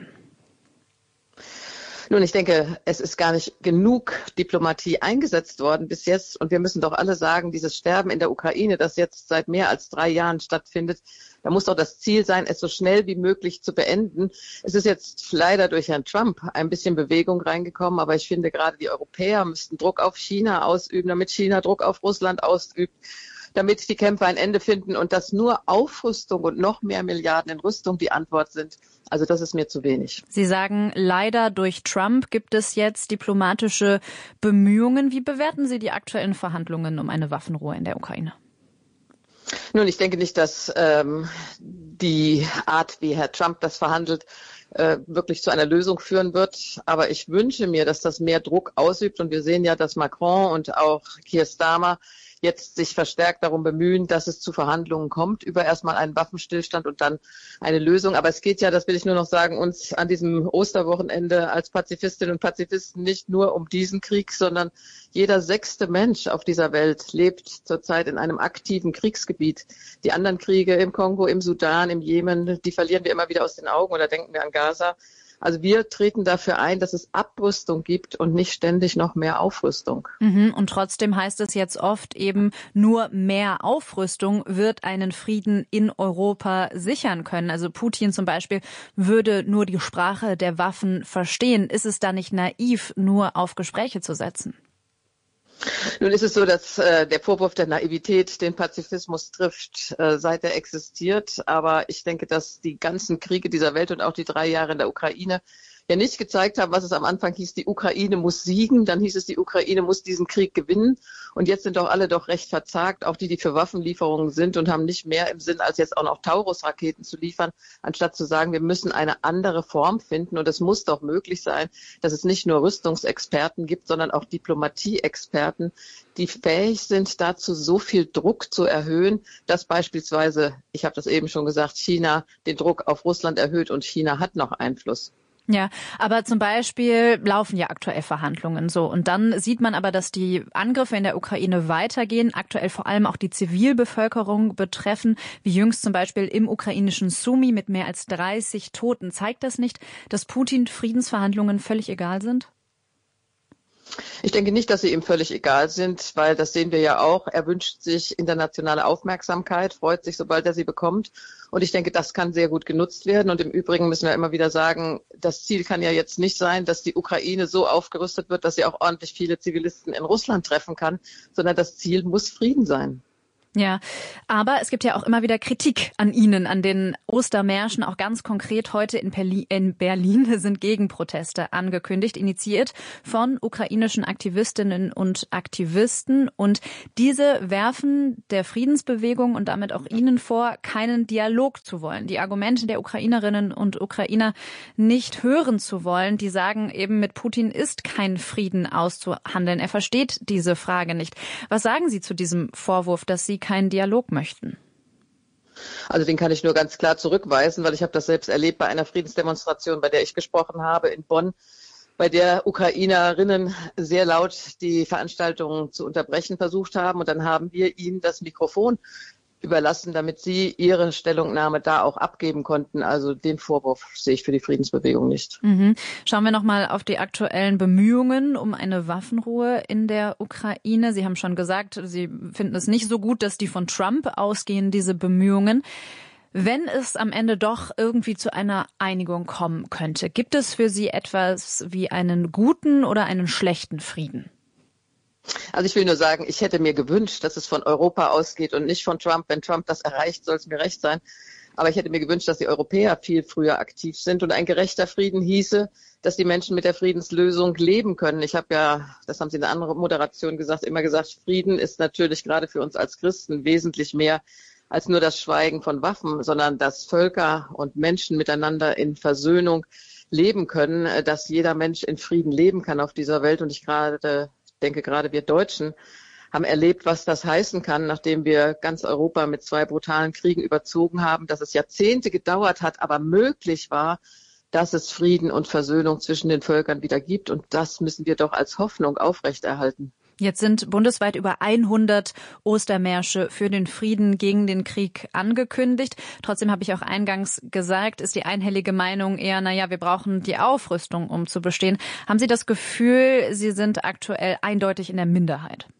Speaker 18: Nun, ich denke, es ist gar nicht genug Diplomatie eingesetzt worden bis jetzt. Und wir müssen doch alle sagen, dieses Sterben in der Ukraine, das jetzt seit mehr als drei Jahren stattfindet, da muss doch das Ziel sein, es so schnell wie möglich zu beenden. Es ist jetzt leider durch Herrn Trump ein bisschen Bewegung reingekommen. Aber ich finde, gerade die Europäer müssten Druck auf China ausüben, damit China Druck auf Russland ausübt, damit die Kämpfe ein Ende finden und dass nur Aufrüstung und noch mehr Milliarden in Rüstung die Antwort sind. Also das ist mir zu wenig.
Speaker 5: Sie sagen, leider durch Trump gibt es jetzt diplomatische Bemühungen. Wie bewerten Sie die aktuellen Verhandlungen um eine Waffenruhe in der Ukraine?
Speaker 18: Nun, ich denke nicht, dass ähm, die Art, wie Herr Trump das verhandelt, äh, wirklich zu einer Lösung führen wird. Aber ich wünsche mir, dass das mehr Druck ausübt. Und wir sehen ja, dass Macron und auch Keir Starmer jetzt sich verstärkt darum bemühen, dass es zu Verhandlungen kommt über erstmal einen Waffenstillstand und dann eine Lösung. Aber es geht ja, das will ich nur noch sagen, uns an diesem Osterwochenende als Pazifistinnen und Pazifisten nicht nur um diesen Krieg, sondern jeder sechste Mensch auf dieser Welt lebt zurzeit in einem aktiven Kriegsgebiet. Die anderen Kriege im Kongo, im Sudan, im Jemen, die verlieren wir immer wieder aus den Augen oder denken wir an Gaza. Also wir treten dafür ein, dass es Abrüstung gibt und nicht ständig noch mehr Aufrüstung.
Speaker 5: Mhm, und trotzdem heißt es jetzt oft eben, nur mehr Aufrüstung wird einen Frieden in Europa sichern können. Also Putin zum Beispiel würde nur die Sprache der Waffen verstehen. Ist es da nicht naiv, nur auf Gespräche zu setzen?
Speaker 18: Nun ist es so, dass äh, der Vorwurf der Naivität den Pazifismus trifft, äh, seit er existiert. Aber ich denke, dass die ganzen Kriege dieser Welt und auch die drei Jahre in der Ukraine ja nicht gezeigt haben, was es am Anfang hieß, die Ukraine muss siegen, dann hieß es, die Ukraine muss diesen Krieg gewinnen. Und jetzt sind doch alle doch recht verzagt, auch die, die für Waffenlieferungen sind und haben nicht mehr im Sinn, als jetzt auch noch Taurus-Raketen zu liefern, anstatt zu sagen, wir müssen eine andere Form finden. Und es muss doch möglich sein, dass es nicht nur Rüstungsexperten gibt, sondern auch Diplomatieexperten, die fähig sind, dazu so viel Druck zu erhöhen, dass beispielsweise, ich habe das eben schon gesagt, China den Druck auf Russland erhöht und China hat noch Einfluss.
Speaker 5: Ja, aber zum Beispiel laufen ja aktuell Verhandlungen so. Und dann sieht man aber, dass die Angriffe in der Ukraine weitergehen, aktuell vor allem auch die Zivilbevölkerung betreffen, wie jüngst zum Beispiel im ukrainischen Sumy mit mehr als dreißig Toten. Zeigt das nicht, dass Putin Friedensverhandlungen völlig egal sind?
Speaker 18: Ich denke nicht, dass sie ihm völlig egal sind, weil das sehen wir ja auch. Er wünscht sich internationale Aufmerksamkeit, freut sich, sobald er sie bekommt. Und ich denke, das kann sehr gut genutzt werden. Und im Übrigen müssen wir immer wieder sagen, das Ziel kann ja jetzt nicht sein, dass die Ukraine so aufgerüstet wird, dass sie auch ordentlich viele Zivilisten in Russland treffen kann, sondern das Ziel muss Frieden sein.
Speaker 5: Ja, aber es gibt ja auch immer wieder Kritik an Ihnen, an den Ostermärschen. Auch ganz konkret heute in Berlin sind Gegenproteste angekündigt, initiiert von ukrainischen Aktivistinnen und Aktivisten. Und diese werfen der Friedensbewegung und damit auch Ihnen vor, keinen Dialog zu wollen. Die Argumente der Ukrainerinnen und Ukrainer nicht hören zu wollen. Die sagen eben, mit Putin ist kein Frieden auszuhandeln. Er versteht diese Frage nicht. Was sagen Sie zu diesem Vorwurf, dass Sie keinen Dialog möchten?
Speaker 18: Also den kann ich nur ganz klar zurückweisen, weil ich habe das selbst erlebt bei einer Friedensdemonstration, bei der ich gesprochen habe in Bonn, bei der Ukrainerinnen sehr laut die Veranstaltung zu unterbrechen versucht haben. Und dann haben wir ihnen das Mikrofon überlassen, damit sie ihre Stellungnahme da auch abgeben konnten. Also den Vorwurf sehe ich für die Friedensbewegung nicht.
Speaker 5: Mhm. Schauen wir nochmal auf die aktuellen Bemühungen um eine Waffenruhe in der Ukraine. Sie haben schon gesagt, Sie finden es nicht so gut, dass die von Trump ausgehen, diese Bemühungen. Wenn es am Ende doch irgendwie zu einer Einigung kommen könnte, gibt es für Sie etwas wie einen guten oder einen schlechten Frieden?
Speaker 18: Also ich will nur sagen, ich hätte mir gewünscht, dass es von Europa ausgeht und nicht von Trump. Wenn Trump das erreicht, soll es mir recht sein. Aber ich hätte mir gewünscht, dass die Europäer viel früher aktiv sind. Und ein gerechter Frieden hieße, dass die Menschen mit der Friedenslösung leben können. Ich habe ja, das haben Sie in einer anderen Moderation gesagt, immer gesagt, Frieden ist natürlich gerade für uns als Christen wesentlich mehr als nur das Schweigen von Waffen, sondern dass Völker und Menschen miteinander in Versöhnung leben können, dass jeder Mensch in Frieden leben kann auf dieser Welt. Und ich gerade Ich denke, gerade wir Deutschen haben erlebt, was das heißen kann, nachdem wir ganz Europa mit zwei brutalen Kriegen überzogen haben, dass es Jahrzehnte gedauert hat, aber möglich war, dass es Frieden und Versöhnung zwischen den Völkern wieder gibt. Und das müssen wir doch als Hoffnung aufrechterhalten.
Speaker 5: Jetzt sind bundesweit über hundert Ostermärsche für den Frieden gegen den Krieg angekündigt. Trotzdem habe ich auch eingangs gesagt, ist die einhellige Meinung eher, naja, wir brauchen die Aufrüstung, um zu bestehen. Haben Sie das Gefühl, Sie sind aktuell eindeutig in der Minderheit?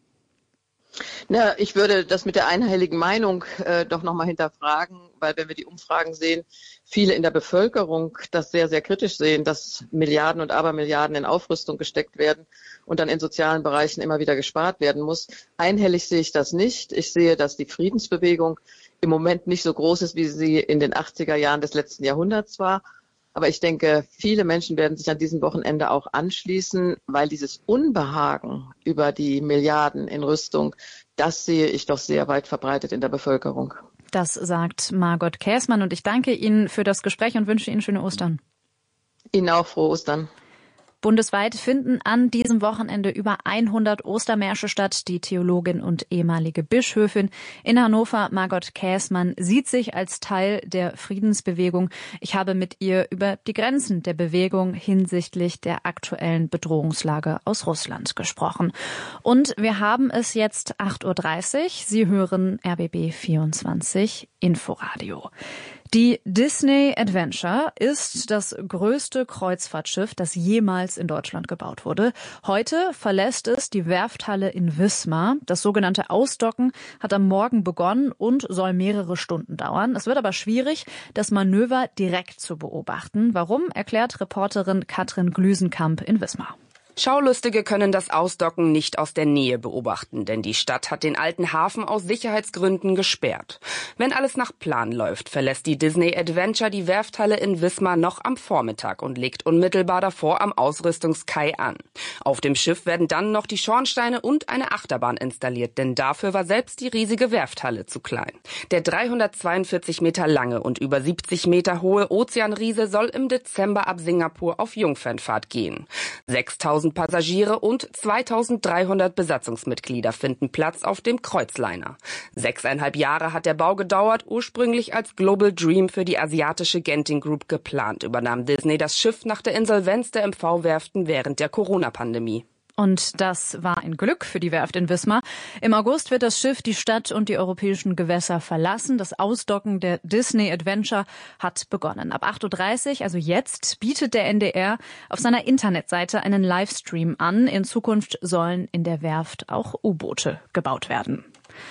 Speaker 18: Na, ich würde das mit der einhelligen Meinung äh, doch nochmal hinterfragen, weil wenn wir die Umfragen sehen, viele in der Bevölkerung das sehr, sehr kritisch sehen, dass Milliarden und Abermilliarden in Aufrüstung gesteckt werden und dann in sozialen Bereichen immer wieder gespart werden muss. Einhellig sehe ich das nicht. Ich sehe, dass die Friedensbewegung im Moment nicht so groß ist, wie sie in den achtziger Jahren des letzten Jahrhunderts war. Aber ich denke, viele Menschen werden sich an diesem Wochenende auch anschließen, weil dieses Unbehagen über die Milliarden in Rüstung, das sehe ich doch sehr weit verbreitet in der Bevölkerung.
Speaker 5: Das sagt Margot Käßmann und ich danke Ihnen für das Gespräch und wünsche Ihnen schöne Ostern.
Speaker 18: Ihnen auch frohe Ostern.
Speaker 5: Bundesweit finden an diesem Wochenende über hundert Ostermärsche statt. Die Theologin und ehemalige Bischöfin in Hannover, Margot Käßmann, sieht sich als Teil der Friedensbewegung. Ich habe mit ihr über die Grenzen der Bewegung hinsichtlich der aktuellen Bedrohungslage aus Russland gesprochen. Und wir haben es jetzt acht Uhr dreißig. Sie hören R B B vierundzwanzig Inforadio. Die Disney Adventure ist das größte Kreuzfahrtschiff, das jemals in Deutschland gebaut wurde. Heute verlässt es die Werfthalle in Wismar. Das sogenannte Ausdocken hat am Morgen begonnen und soll mehrere Stunden dauern. Es wird aber schwierig, das Manöver direkt zu beobachten. Warum, erklärt Reporterin Katrin Glüsenkamp in Wismar.
Speaker 19: Schaulustige können das Ausdocken nicht aus der Nähe beobachten, denn die Stadt hat den alten Hafen aus Sicherheitsgründen gesperrt. Wenn alles nach Plan läuft, verlässt die Disney Adventure die Werfthalle in Wismar noch am Vormittag und legt unmittelbar davor am Ausrüstungskai an. Auf dem Schiff werden dann noch die Schornsteine und eine Achterbahn installiert, denn dafür war selbst die riesige Werfthalle zu klein. Der dreihundertzweiundvierzig Meter lange und über siebzig Meter hohe Ozeanriese soll im Dezember ab Singapur auf Jungfernfahrt gehen. sechstausend Passagiere und zweitausenddreihundert Besatzungsmitglieder finden Platz auf dem Kreuzliner. Sechseinhalb Jahre hat der Bau gedauert, ursprünglich als Global Dream für die asiatische Genting Group geplant, übernahm Disney das Schiff nach der Insolvenz der M V-Werften während der Corona-Pandemie.
Speaker 5: Und das war ein Glück für die Werft in Wismar. Im August wird das Schiff die Stadt und die europäischen Gewässer verlassen. Das Ausdocken der Disney Adventure hat begonnen. Ab acht Uhr dreißig, also jetzt, bietet der N D R auf seiner Internetseite einen Livestream an. In Zukunft sollen in der Werft auch U-Boote gebaut werden.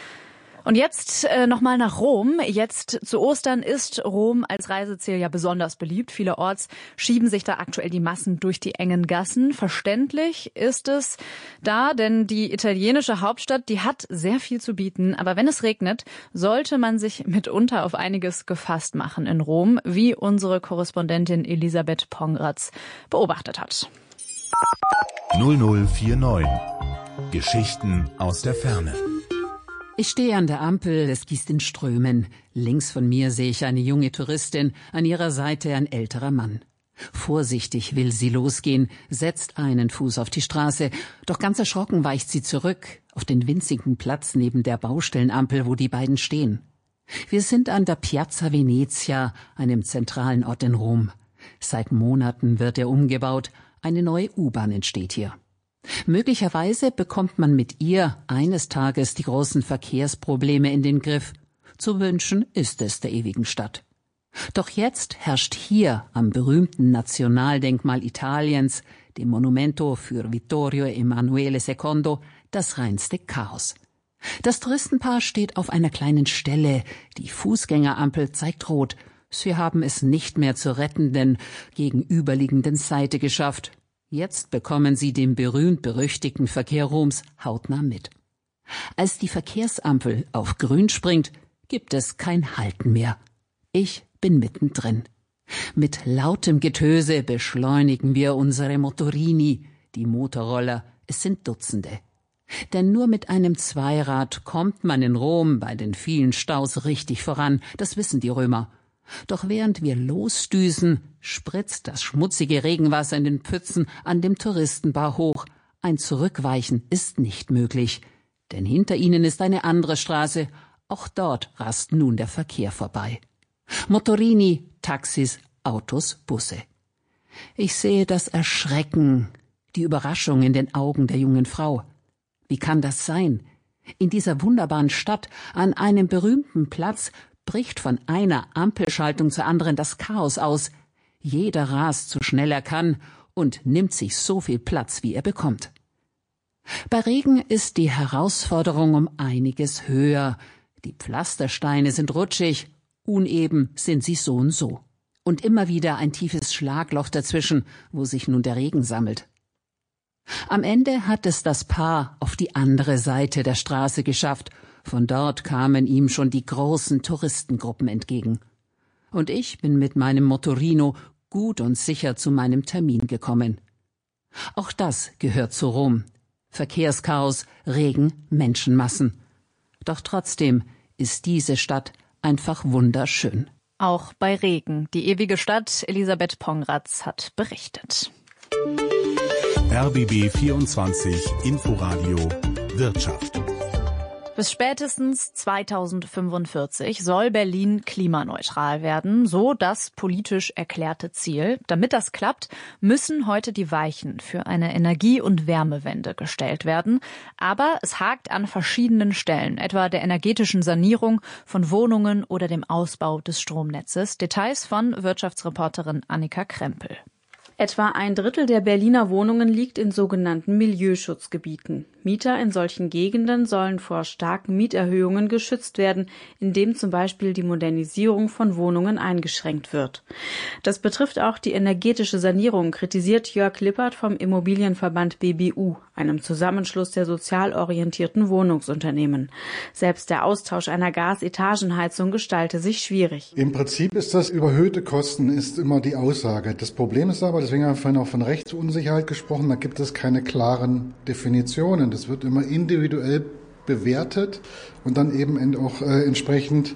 Speaker 5: Und jetzt äh, nochmal nach Rom. Jetzt zu Ostern ist Rom als Reiseziel ja besonders beliebt. Vielerorts schieben sich da aktuell die Massen durch die engen Gassen. Verständlich ist es da, denn die italienische Hauptstadt, die hat sehr viel zu bieten. Aber wenn es regnet, sollte man sich mitunter auf einiges gefasst machen in Rom, wie unsere Korrespondentin Elisabeth Pongratz beobachtet hat.
Speaker 2: null null vier neun. Geschichten aus der Ferne.
Speaker 20: Ich stehe an der Ampel, es gießt in Strömen. Links von mir sehe ich eine junge Touristin, an ihrer Seite ein älterer Mann. Vorsichtig will sie losgehen, setzt einen Fuß auf die Straße, doch ganz erschrocken weicht sie zurück, auf den winzigen Platz neben der Baustellenampel, wo die beiden stehen. Wir sind an der Piazza Venezia, einem zentralen Ort in Rom. Seit Monaten wird er umgebaut, eine neue U-Bahn entsteht hier. Möglicherweise bekommt man mit ihr eines Tages die großen Verkehrsprobleme in den Griff. Zu wünschen ist es der ewigen Stadt. Doch jetzt herrscht hier am berühmten Nationaldenkmal Italiens, dem Monumento für Vittorio Emanuele Secondo, das reinste Chaos. Das Touristenpaar steht auf einer kleinen Stelle, die Fußgängerampel zeigt rot. Sie haben es nicht mehr zur rettenden, gegenüberliegenden Seite geschafft. Jetzt bekommen sie den berühmt-berüchtigten Verkehr Roms hautnah mit. Als die Verkehrsampel auf grün springt, gibt es kein Halten mehr. Ich bin mittendrin. Mit lautem Getöse beschleunigen wir unsere Motorini, die Motorroller, es sind Dutzende. Denn nur mit einem Zweirad kommt man in Rom bei den vielen Staus richtig voran, das wissen die Römer. Doch während wir losdüsen, spritzt das schmutzige Regenwasser in den Pfützen an dem Touristenbar hoch. Ein Zurückweichen ist nicht möglich, denn hinter ihnen ist eine andere Straße. Auch dort rast nun der Verkehr vorbei. Motorini, Taxis, Autos, Busse. Ich sehe das Erschrecken, die Überraschung in den Augen der jungen Frau. Wie kann das sein? In dieser wunderbaren Stadt, an einem berühmten Platz, bricht von einer Ampelschaltung zur anderen das Chaos aus. Jeder rast so schnell er kann und nimmt sich so viel Platz, wie er bekommt. Bei Regen ist die Herausforderung um einiges höher. Die Pflastersteine sind rutschig, uneben sind sie so und so. Und immer wieder ein tiefes Schlagloch dazwischen, wo sich nun der Regen sammelt. Am Ende hat es das Paar auf die andere Seite der Straße geschafft. Von dort kamen ihm schon die großen Touristengruppen entgegen. Und ich bin mit meinem Motorino gut und sicher zu meinem Termin gekommen. Auch das gehört zu Rom. Verkehrschaos, Regen, Menschenmassen. Doch trotzdem ist diese Stadt einfach wunderschön.
Speaker 5: Auch bei Regen. Die ewige Stadt, Elisabeth Pongratz hat berichtet.
Speaker 2: R B B vierundzwanzig Inforadio Wirtschaft.
Speaker 5: Bis spätestens zweitausendfünfundvierzig soll Berlin klimaneutral werden, so das politisch erklärte Ziel. Damit das klappt, müssen heute die Weichen für eine Energie- und Wärmewende gestellt werden. Aber es hakt an verschiedenen Stellen, etwa der energetischen Sanierung von Wohnungen oder dem Ausbau des Stromnetzes. Details von Wirtschaftsreporterin Annika Krempel.
Speaker 21: Etwa ein Drittel der Berliner Wohnungen liegt in sogenannten Milieuschutzgebieten. Mieter in solchen Gegenden sollen vor starken Mieterhöhungen geschützt werden, indem zum Beispiel die Modernisierung von Wohnungen eingeschränkt wird. Das betrifft auch die energetische Sanierung, kritisiert Jörg Lippert vom Immobilienverband B B U, einem Zusammenschluss der sozial orientierten Wohnungsunternehmen. Selbst der Austausch einer Gasetagenheizung gestalte sich schwierig.
Speaker 22: Im Prinzip ist das überhöhte Kosten, ist immer die Aussage. Das Problem ist aber, deswegen haben wir vorhin auch von Rechtsunsicherheit gesprochen, da gibt es keine klaren Definitionen. Das wird immer individuell bewertet und dann eben auch äh, entsprechend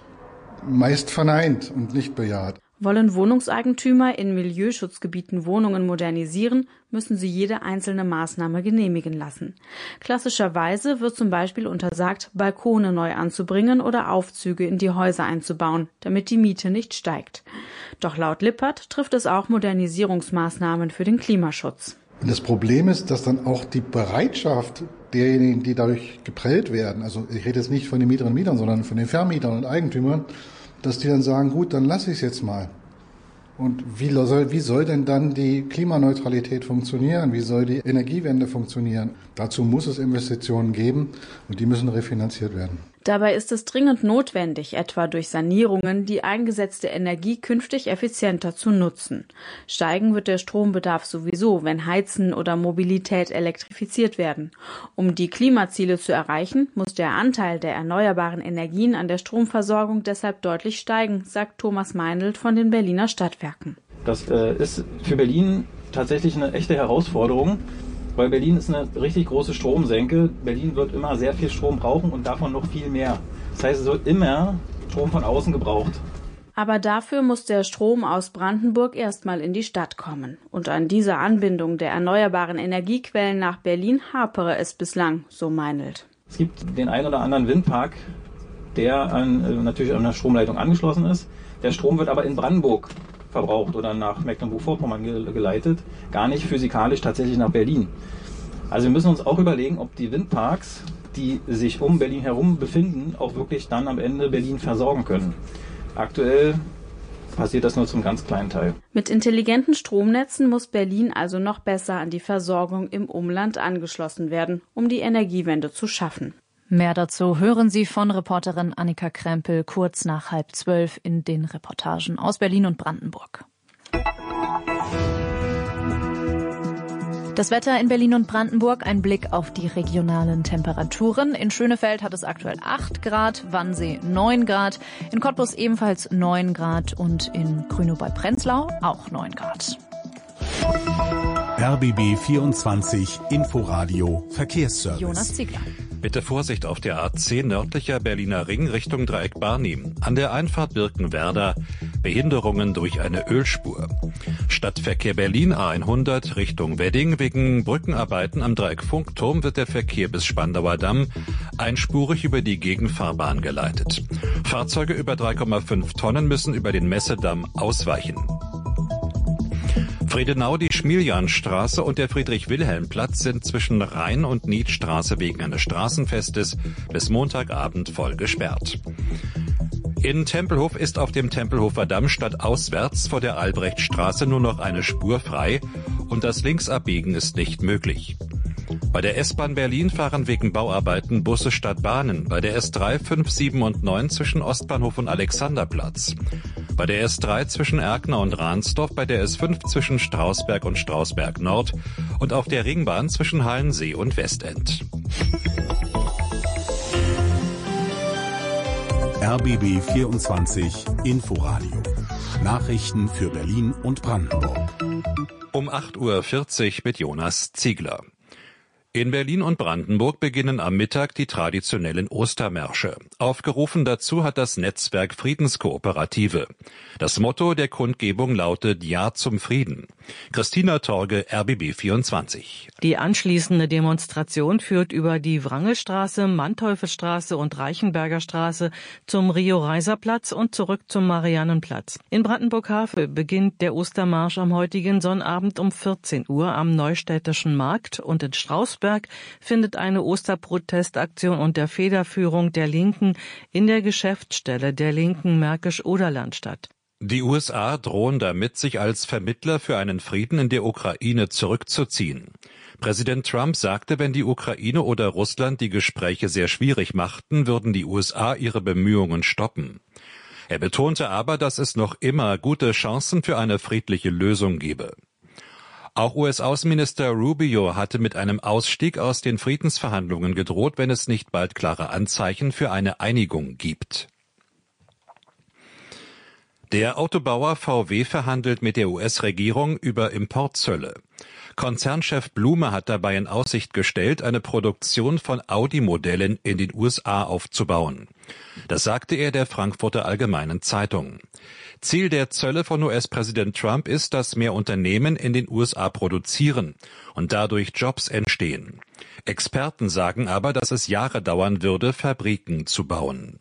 Speaker 22: meist verneint und nicht bejaht.
Speaker 21: Wollen Wohnungseigentümer in Milieuschutzgebieten Wohnungen modernisieren, müssen sie jede einzelne Maßnahme genehmigen lassen. Klassischerweise wird zum Beispiel untersagt, Balkone neu anzubringen oder Aufzüge in die Häuser einzubauen, damit die Miete nicht steigt. Doch laut Lippert trifft es auch Modernisierungsmaßnahmen für den Klimaschutz.
Speaker 22: Und das Problem ist, dass dann auch die Bereitschaft derjenigen, die dadurch geprellt werden, also ich rede jetzt nicht von den Mieterinnen und Mietern, sondern von den Vermietern und Eigentümern, dass die dann sagen, gut, dann lasse ich es jetzt mal. Und wie soll, wie soll denn dann die Klimaneutralität funktionieren? Wie soll die Energiewende funktionieren? Dazu muss es Investitionen geben und die müssen refinanziert werden.
Speaker 21: Dabei ist es dringend notwendig, etwa durch Sanierungen die eingesetzte Energie künftig effizienter zu nutzen. Steigen wird der Strombedarf sowieso, wenn Heizen oder Mobilität elektrifiziert werden. Um die Klimaziele zu erreichen, muss der Anteil der erneuerbaren Energien an der Stromversorgung deshalb deutlich steigen, sagt Thomas Meinelt von den Berliner Stadtwerken.
Speaker 23: Das äh, ist für Berlin tatsächlich eine echte Herausforderung. Weil Berlin ist eine richtig große Stromsenke. Berlin wird immer sehr viel Strom brauchen und davon noch viel mehr. Das heißt, es wird immer Strom von außen gebraucht.
Speaker 21: Aber dafür muss der Strom aus Brandenburg erstmal in die Stadt kommen. Und an dieser Anbindung der erneuerbaren Energiequellen nach Berlin hapere es bislang, so Meinelt.
Speaker 23: Es gibt den einen oder anderen Windpark, der an, natürlich an einer Stromleitung angeschlossen ist. Der Strom wird aber in Brandenburg verbraucht oder nach Mecklenburg-Vorpommern geleitet, gar nicht physikalisch tatsächlich nach Berlin. Also wir müssen uns auch überlegen, ob die Windparks, die sich um Berlin herum befinden, auch wirklich dann am Ende Berlin versorgen können. Aktuell passiert das nur zum ganz kleinen Teil.
Speaker 21: Mit intelligenten Stromnetzen muss Berlin also noch besser an die Versorgung im Umland angeschlossen werden, um die Energiewende zu schaffen.
Speaker 5: Mehr dazu hören Sie von Reporterin Annika Krempel kurz nach halb zwölf in den Reportagen aus Berlin und Brandenburg. Das Wetter in Berlin und Brandenburg, ein Blick auf die regionalen Temperaturen. In Schönefeld hat es aktuell acht Grad, Wannsee neun Grad, in Cottbus ebenfalls neun Grad und in Grünow bei Prenzlau auch neun Grad.
Speaker 2: R B B vierundzwanzig Inforadio Verkehrsservice.
Speaker 5: Jonas Ziegler.
Speaker 1: Bitte Vorsicht auf der A zehn nördlicher Berliner Ring Richtung Dreieck Barnim. An der Einfahrt Birkenwerder Behinderungen durch eine Ölspur. Stadtverkehr Berlin A hundert Richtung Wedding. Wegen Brückenarbeiten am Dreieck Funkturm wird der Verkehr bis Spandauer Damm einspurig über die Gegenfahrbahn geleitet. Fahrzeuge über drei Komma fünf Tonnen müssen über den Messedamm ausweichen. Friedenau, die Schmiljanstraße und der Friedrich-Wilhelm-Platz sind zwischen Rhein- und Niedstraße wegen eines Straßenfestes bis Montagabend voll gesperrt. In Tempelhof ist auf dem Tempelhofer Damm stadtauswärts vor der Albrechtstraße nur noch eine Spur frei und das Linksabbiegen ist nicht möglich. Bei der S-Bahn Berlin fahren wegen Bauarbeiten Busse statt Bahnen. Bei der S drei, fünf, sieben und neun zwischen Ostbahnhof und Alexanderplatz. Bei der S drei zwischen Erkner und Ransdorf, bei der S fünf zwischen Strausberg und Strausberg Nord und auf der Ringbahn zwischen Hallensee und Westend.
Speaker 2: R B B vierundzwanzig Inforadio. Nachrichten für Berlin und Brandenburg.
Speaker 1: Um acht Uhr vierzig mit Jonas Ziegler. In Berlin und Brandenburg beginnen am Mittag die traditionellen Ostermärsche. Aufgerufen dazu hat das Netzwerk Friedenskooperative. Das Motto der Kundgebung lautet Ja zum Frieden. Christina Torge, R B B vierundzwanzig.
Speaker 3: Die anschließende Demonstration führt über die Wrangelstraße, Manteufelstraße und Reichenberger Straße zum Rio-Reiser-Platz und zurück zum Mariannenplatz. In Brandenburg-Havel beginnt der Ostermarsch am heutigen Sonnabend um vierzehn Uhr am Neustädtischen Markt und in Strausberg findet eine Osterprotestaktion unter Federführung der Linken in der Geschäftsstelle der Linken Märkisch-Oderland statt.
Speaker 1: Die U S A drohen damit, sich als Vermittler für einen Frieden in der Ukraine zurückzuziehen. Präsident Trump sagte, wenn die Ukraine oder Russland die Gespräche sehr schwierig machten, würden die U S A ihre Bemühungen stoppen. Er betonte aber, dass es noch immer gute Chancen für eine friedliche Lösung gebe. Auch U S-Außenminister Rubio hatte mit einem Ausstieg aus den Friedensverhandlungen gedroht, wenn es nicht bald klare Anzeichen für eine Einigung gibt. Der Autobauer V W verhandelt mit der U S-Regierung über Importzölle. Konzernchef Blume hat dabei in Aussicht gestellt, eine Produktion von Audi-Modellen in den U S A aufzubauen. Das sagte er der Frankfurter Allgemeinen Zeitung. Ziel der Zölle von U S-Präsident Trump ist, dass mehr Unternehmen in den U S A produzieren und dadurch Jobs entstehen. Experten sagen aber, dass es Jahre dauern würde, Fabriken zu bauen.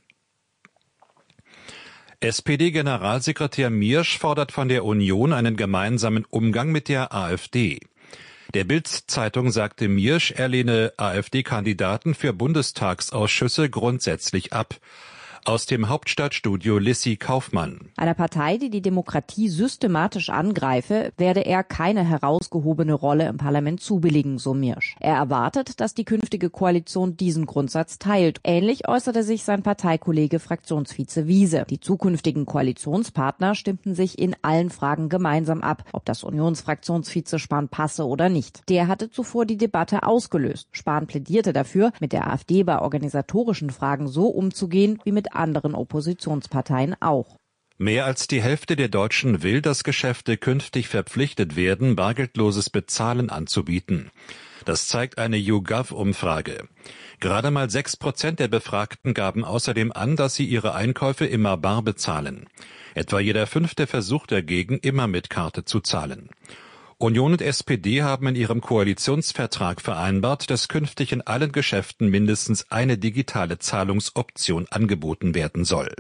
Speaker 1: S P D-Generalsekretär Miersch fordert von der Union einen gemeinsamen Umgang mit der AfD. Der Bild-Zeitung sagte Miersch, er lehne AfD-Kandidaten für Bundestagsausschüsse grundsätzlich ab. Aus dem Hauptstadtstudio Lissi Kaufmann.
Speaker 4: Einer Partei, die die Demokratie systematisch angreife, werde er keine herausgehobene Rolle im Parlament zubilligen, so Miersch. Er erwartet, dass die künftige Koalition diesen Grundsatz teilt. Ähnlich äußerte sich sein Parteikollege Fraktionsvize Wiese. Die zukünftigen Koalitionspartner stimmten sich in allen Fragen gemeinsam ab, ob das Unionsfraktionsvize Spahn passe oder nicht. Der hatte zuvor die Debatte ausgelöst. Spahn plädierte dafür, mit der AfD bei organisatorischen Fragen so umzugehen, wie mit anderen Oppositionsparteien auch.
Speaker 1: Mehr als die Hälfte der Deutschen will, dass Geschäfte künftig verpflichtet werden, bargeldloses Bezahlen anzubieten. Das zeigt eine YouGov-Umfrage. Gerade mal sechs Prozent der Befragten gaben außerdem an, dass sie ihre Einkäufe immer bar bezahlen. Etwa jeder fünfte versucht dagegen, immer mit Karte zu zahlen. Union und S P D haben in ihrem Koalitionsvertrag vereinbart, dass künftig in allen Geschäften mindestens eine digitale Zahlungsoption angeboten werden soll.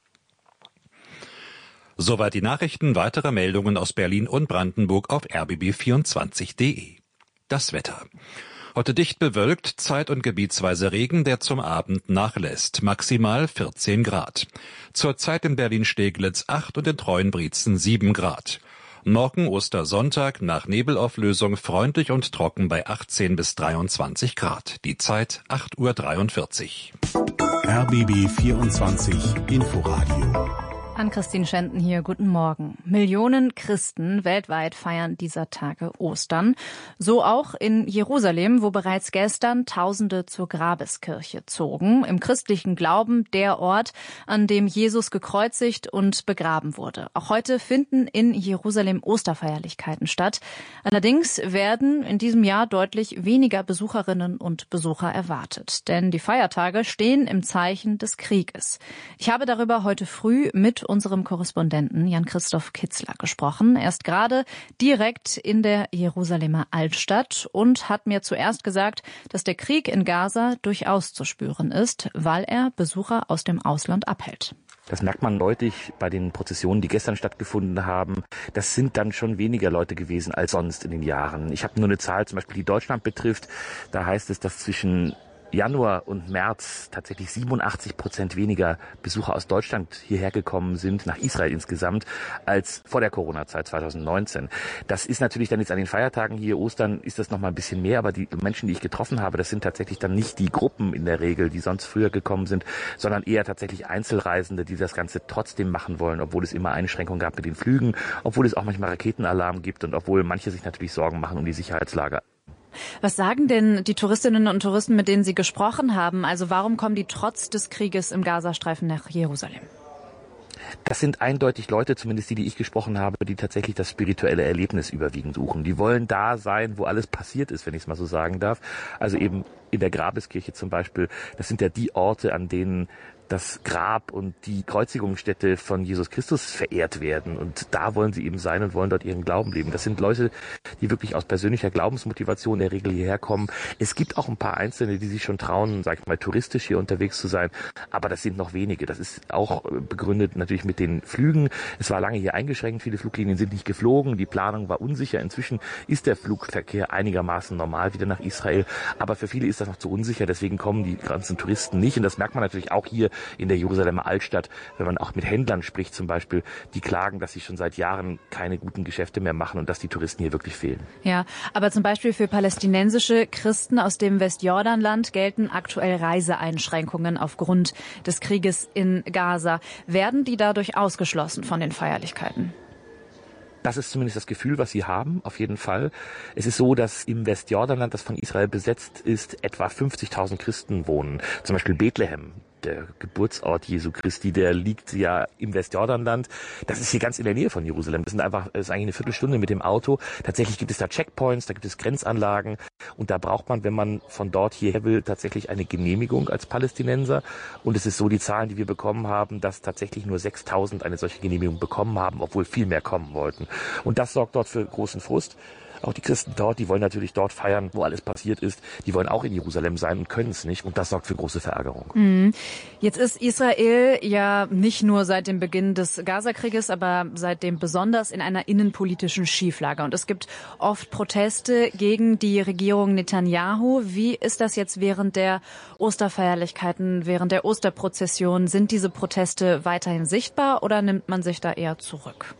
Speaker 1: Soweit die Nachrichten. Weitere Meldungen aus Berlin und Brandenburg auf r b b vierundzwanzig punkt d e. Das Wetter. Heute dicht bewölkt, zeit- und gebietsweise Regen, der zum Abend nachlässt. Maximal vierzehn Grad. Zurzeit in Berlin-Steglitz acht und in Treuenbrietzen sieben Grad. Morgen Ostersonntag nach Nebelauflösung freundlich und trocken bei achtzehn bis dreiundzwanzig Grad. Die Zeit acht Uhr dreiundvierzig.
Speaker 2: R B B vierundzwanzig Inforadio.
Speaker 5: Ann-Christine Schenten hier, guten Morgen. Millionen Christen weltweit feiern dieser Tage Ostern. So auch in Jerusalem, wo bereits gestern Tausende zur Grabeskirche zogen. Im christlichen Glauben der Ort, an dem Jesus gekreuzigt und begraben wurde. Auch heute finden in Jerusalem Osterfeierlichkeiten statt. Allerdings werden in diesem Jahr deutlich weniger Besucherinnen und Besucher erwartet. Denn die Feiertage stehen im Zeichen des Krieges. Ich habe darüber heute früh mit unserem Korrespondenten Jan-Christoph Kitzler gesprochen. Er ist gerade direkt in der Jerusalemer Altstadt und hat mir zuerst gesagt, dass der Krieg in Gaza durchaus zu spüren ist, weil er Besucher aus dem Ausland abhält.
Speaker 6: Das merkt man deutlich bei den Prozessionen, die gestern stattgefunden haben. Das sind dann schon weniger Leute gewesen als sonst in den Jahren. Ich habe nur eine Zahl, zum Beispiel die Deutschland betrifft. Da heißt es, dass zwischen Januar und März tatsächlich siebenundachtzig Prozent weniger Besucher aus Deutschland hierher gekommen sind, nach Israel insgesamt, als vor der Corona-Zeit zwanzig neunzehn. Das ist natürlich dann jetzt an den Feiertagen hier, Ostern, ist das noch mal ein bisschen mehr, aber die Menschen, die ich getroffen habe, das sind tatsächlich dann nicht die Gruppen in der Regel, die sonst früher gekommen sind, sondern eher tatsächlich Einzelreisende, die das Ganze trotzdem machen wollen, obwohl es immer Einschränkungen gab mit den Flügen, obwohl es auch manchmal Raketenalarm gibt und obwohl manche sich natürlich Sorgen machen um die Sicherheitslage.
Speaker 5: Was sagen denn die Touristinnen und Touristen, mit denen Sie gesprochen haben? Also warum kommen die trotz des Krieges im Gazastreifen nach Jerusalem?
Speaker 6: Das sind eindeutig Leute, zumindest die, die ich gesprochen habe, die tatsächlich das spirituelle Erlebnis überwiegend suchen. Die wollen da sein, wo alles passiert ist, wenn ich es mal so sagen darf. Also eben in der Grabeskirche zum Beispiel. Das sind ja die Orte, an denen das Grab und die Kreuzigungsstätte von Jesus Christus verehrt werden. Und da wollen sie eben sein und wollen dort ihren Glauben leben. Das sind Leute, die wirklich aus persönlicher Glaubensmotivation in der Regel hierher kommen. Es gibt auch ein paar Einzelne, die sich schon trauen, sag ich mal, touristisch hier unterwegs zu sein. Aber das sind noch wenige. Das ist auch begründet natürlich mit den Flügen. Es war lange hier eingeschränkt. Viele Fluglinien sind nicht geflogen. Die Planung war unsicher. Inzwischen ist der Flugverkehr einigermaßen normal wieder nach Israel. Aber für viele ist das noch zu unsicher. Deswegen kommen die ganzen Touristen nicht. Und das merkt man natürlich auch hier in der Jerusalemer Altstadt, wenn man auch mit Händlern spricht zum Beispiel, die klagen, dass sie schon seit Jahren keine guten Geschäfte mehr machen und dass die Touristen hier wirklich fehlen.
Speaker 5: Ja, aber zum Beispiel für palästinensische Christen aus dem Westjordanland gelten aktuell Reiseeinschränkungen aufgrund des Krieges in Gaza. Werden die dadurch ausgeschlossen von den Feierlichkeiten?
Speaker 6: Das ist zumindest das Gefühl, was sie haben, auf jeden Fall. Es ist so, dass im Westjordanland, das von Israel besetzt ist, etwa fünfzigtausend Christen wohnen. Zum Beispiel Bethlehem, der Geburtsort Jesu Christi, der liegt ja im Westjordanland. Das ist hier ganz in der Nähe von Jerusalem. Das sind einfach, das ist eigentlich eine Viertelstunde mit dem Auto. Tatsächlich gibt es da Checkpoints, da gibt es Grenzanlagen. Und da braucht man, wenn man von dort hierher will, tatsächlich eine Genehmigung als Palästinenser. Und es ist so, die Zahlen, die wir bekommen haben, dass tatsächlich nur sechstausend eine solche Genehmigung bekommen haben, obwohl viel mehr kommen wollten. Und das sorgt dort für großen Frust. Auch die Christen dort, die wollen natürlich dort feiern, wo alles passiert ist. Die wollen auch in Jerusalem sein und können es nicht. Und das sorgt für große Verärgerung.
Speaker 5: Jetzt ist Israel ja nicht nur seit dem Beginn des Gazakrieges, aber seitdem besonders in einer innenpolitischen Schieflage. Und es gibt oft Proteste gegen die Regierung Netanyahu. Wie ist das jetzt während der Osterfeierlichkeiten, während der Osterprozession? Sind diese Proteste weiterhin sichtbar oder nimmt man sich da eher zurück?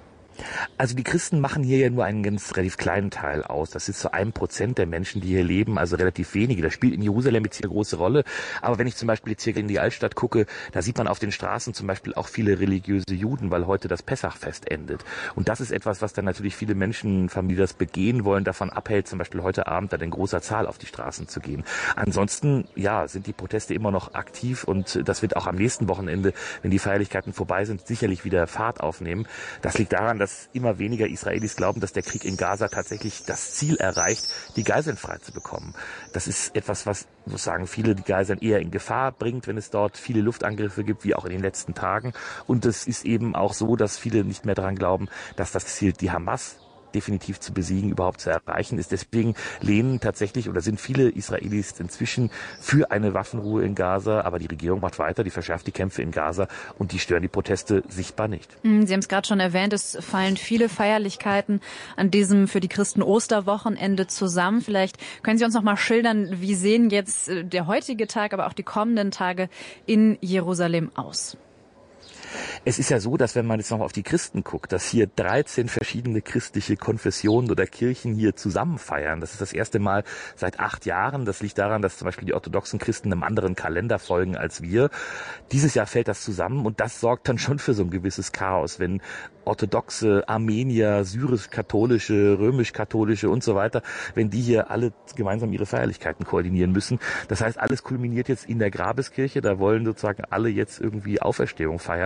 Speaker 6: Also die Christen machen hier ja nur einen ganz relativ kleinen Teil aus. Das ist so ein Prozent der Menschen, die hier leben, also relativ wenige. Das spielt in Jerusalem jetzt hier eine große Rolle. Aber wenn ich zum Beispiel jetzt hier in die Altstadt gucke, da sieht man auf den Straßen zum Beispiel auch viele religiöse Juden, weil heute das Pessachfest endet. Und das ist etwas, was dann natürlich viele Menschen, Familien, die das begehen wollen, davon abhält, zum Beispiel heute Abend dann in großer Zahl auf die Straßen zu gehen. Ansonsten, ja, sind die Proteste immer noch aktiv und das wird auch am nächsten Wochenende, wenn die Feierlichkeiten vorbei sind, sicherlich wieder Fahrt aufnehmen. Das liegt daran, dass dass immer weniger Israelis glauben, dass der Krieg in Gaza tatsächlich das Ziel erreicht, die Geiseln frei zu bekommen. Das ist etwas, was, muss sagen, viele die Geiseln eher in Gefahr bringt, wenn es dort viele Luftangriffe gibt, wie auch in den letzten Tagen. Und es ist eben auch so, dass viele nicht mehr daran glauben, dass das Ziel, die Hamas definitiv zu besiegen, überhaupt zu erreichen ist. Deswegen lehnen tatsächlich oder sind viele Israelis inzwischen für eine Waffenruhe in Gaza, aber die Regierung macht weiter, die verschärft die Kämpfe in Gaza und die stören die Proteste sichtbar nicht.
Speaker 5: Sie haben es gerade schon erwähnt, es fallen viele Feierlichkeiten an diesem für die Christen Osterwochenende zusammen. Vielleicht können Sie uns noch mal schildern, wie sehen jetzt der heutige Tag, aber auch die kommenden Tage in Jerusalem aus?
Speaker 6: Es ist ja so, dass wenn man jetzt noch auf die Christen guckt, dass hier dreizehn verschiedene christliche Konfessionen oder Kirchen hier zusammen feiern. Das ist das erste Mal seit acht Jahren. Das liegt daran, dass zum Beispiel die orthodoxen Christen einem anderen Kalender folgen als wir. Dieses Jahr fällt das zusammen und das sorgt dann schon für so ein gewisses Chaos, wenn orthodoxe Armenier, syrisch-katholische, römisch-katholische und so weiter, wenn die hier alle gemeinsam ihre Feierlichkeiten koordinieren müssen. Das heißt, alles kulminiert jetzt in der Grabeskirche. Da wollen sozusagen alle jetzt irgendwie Auferstehung feiern.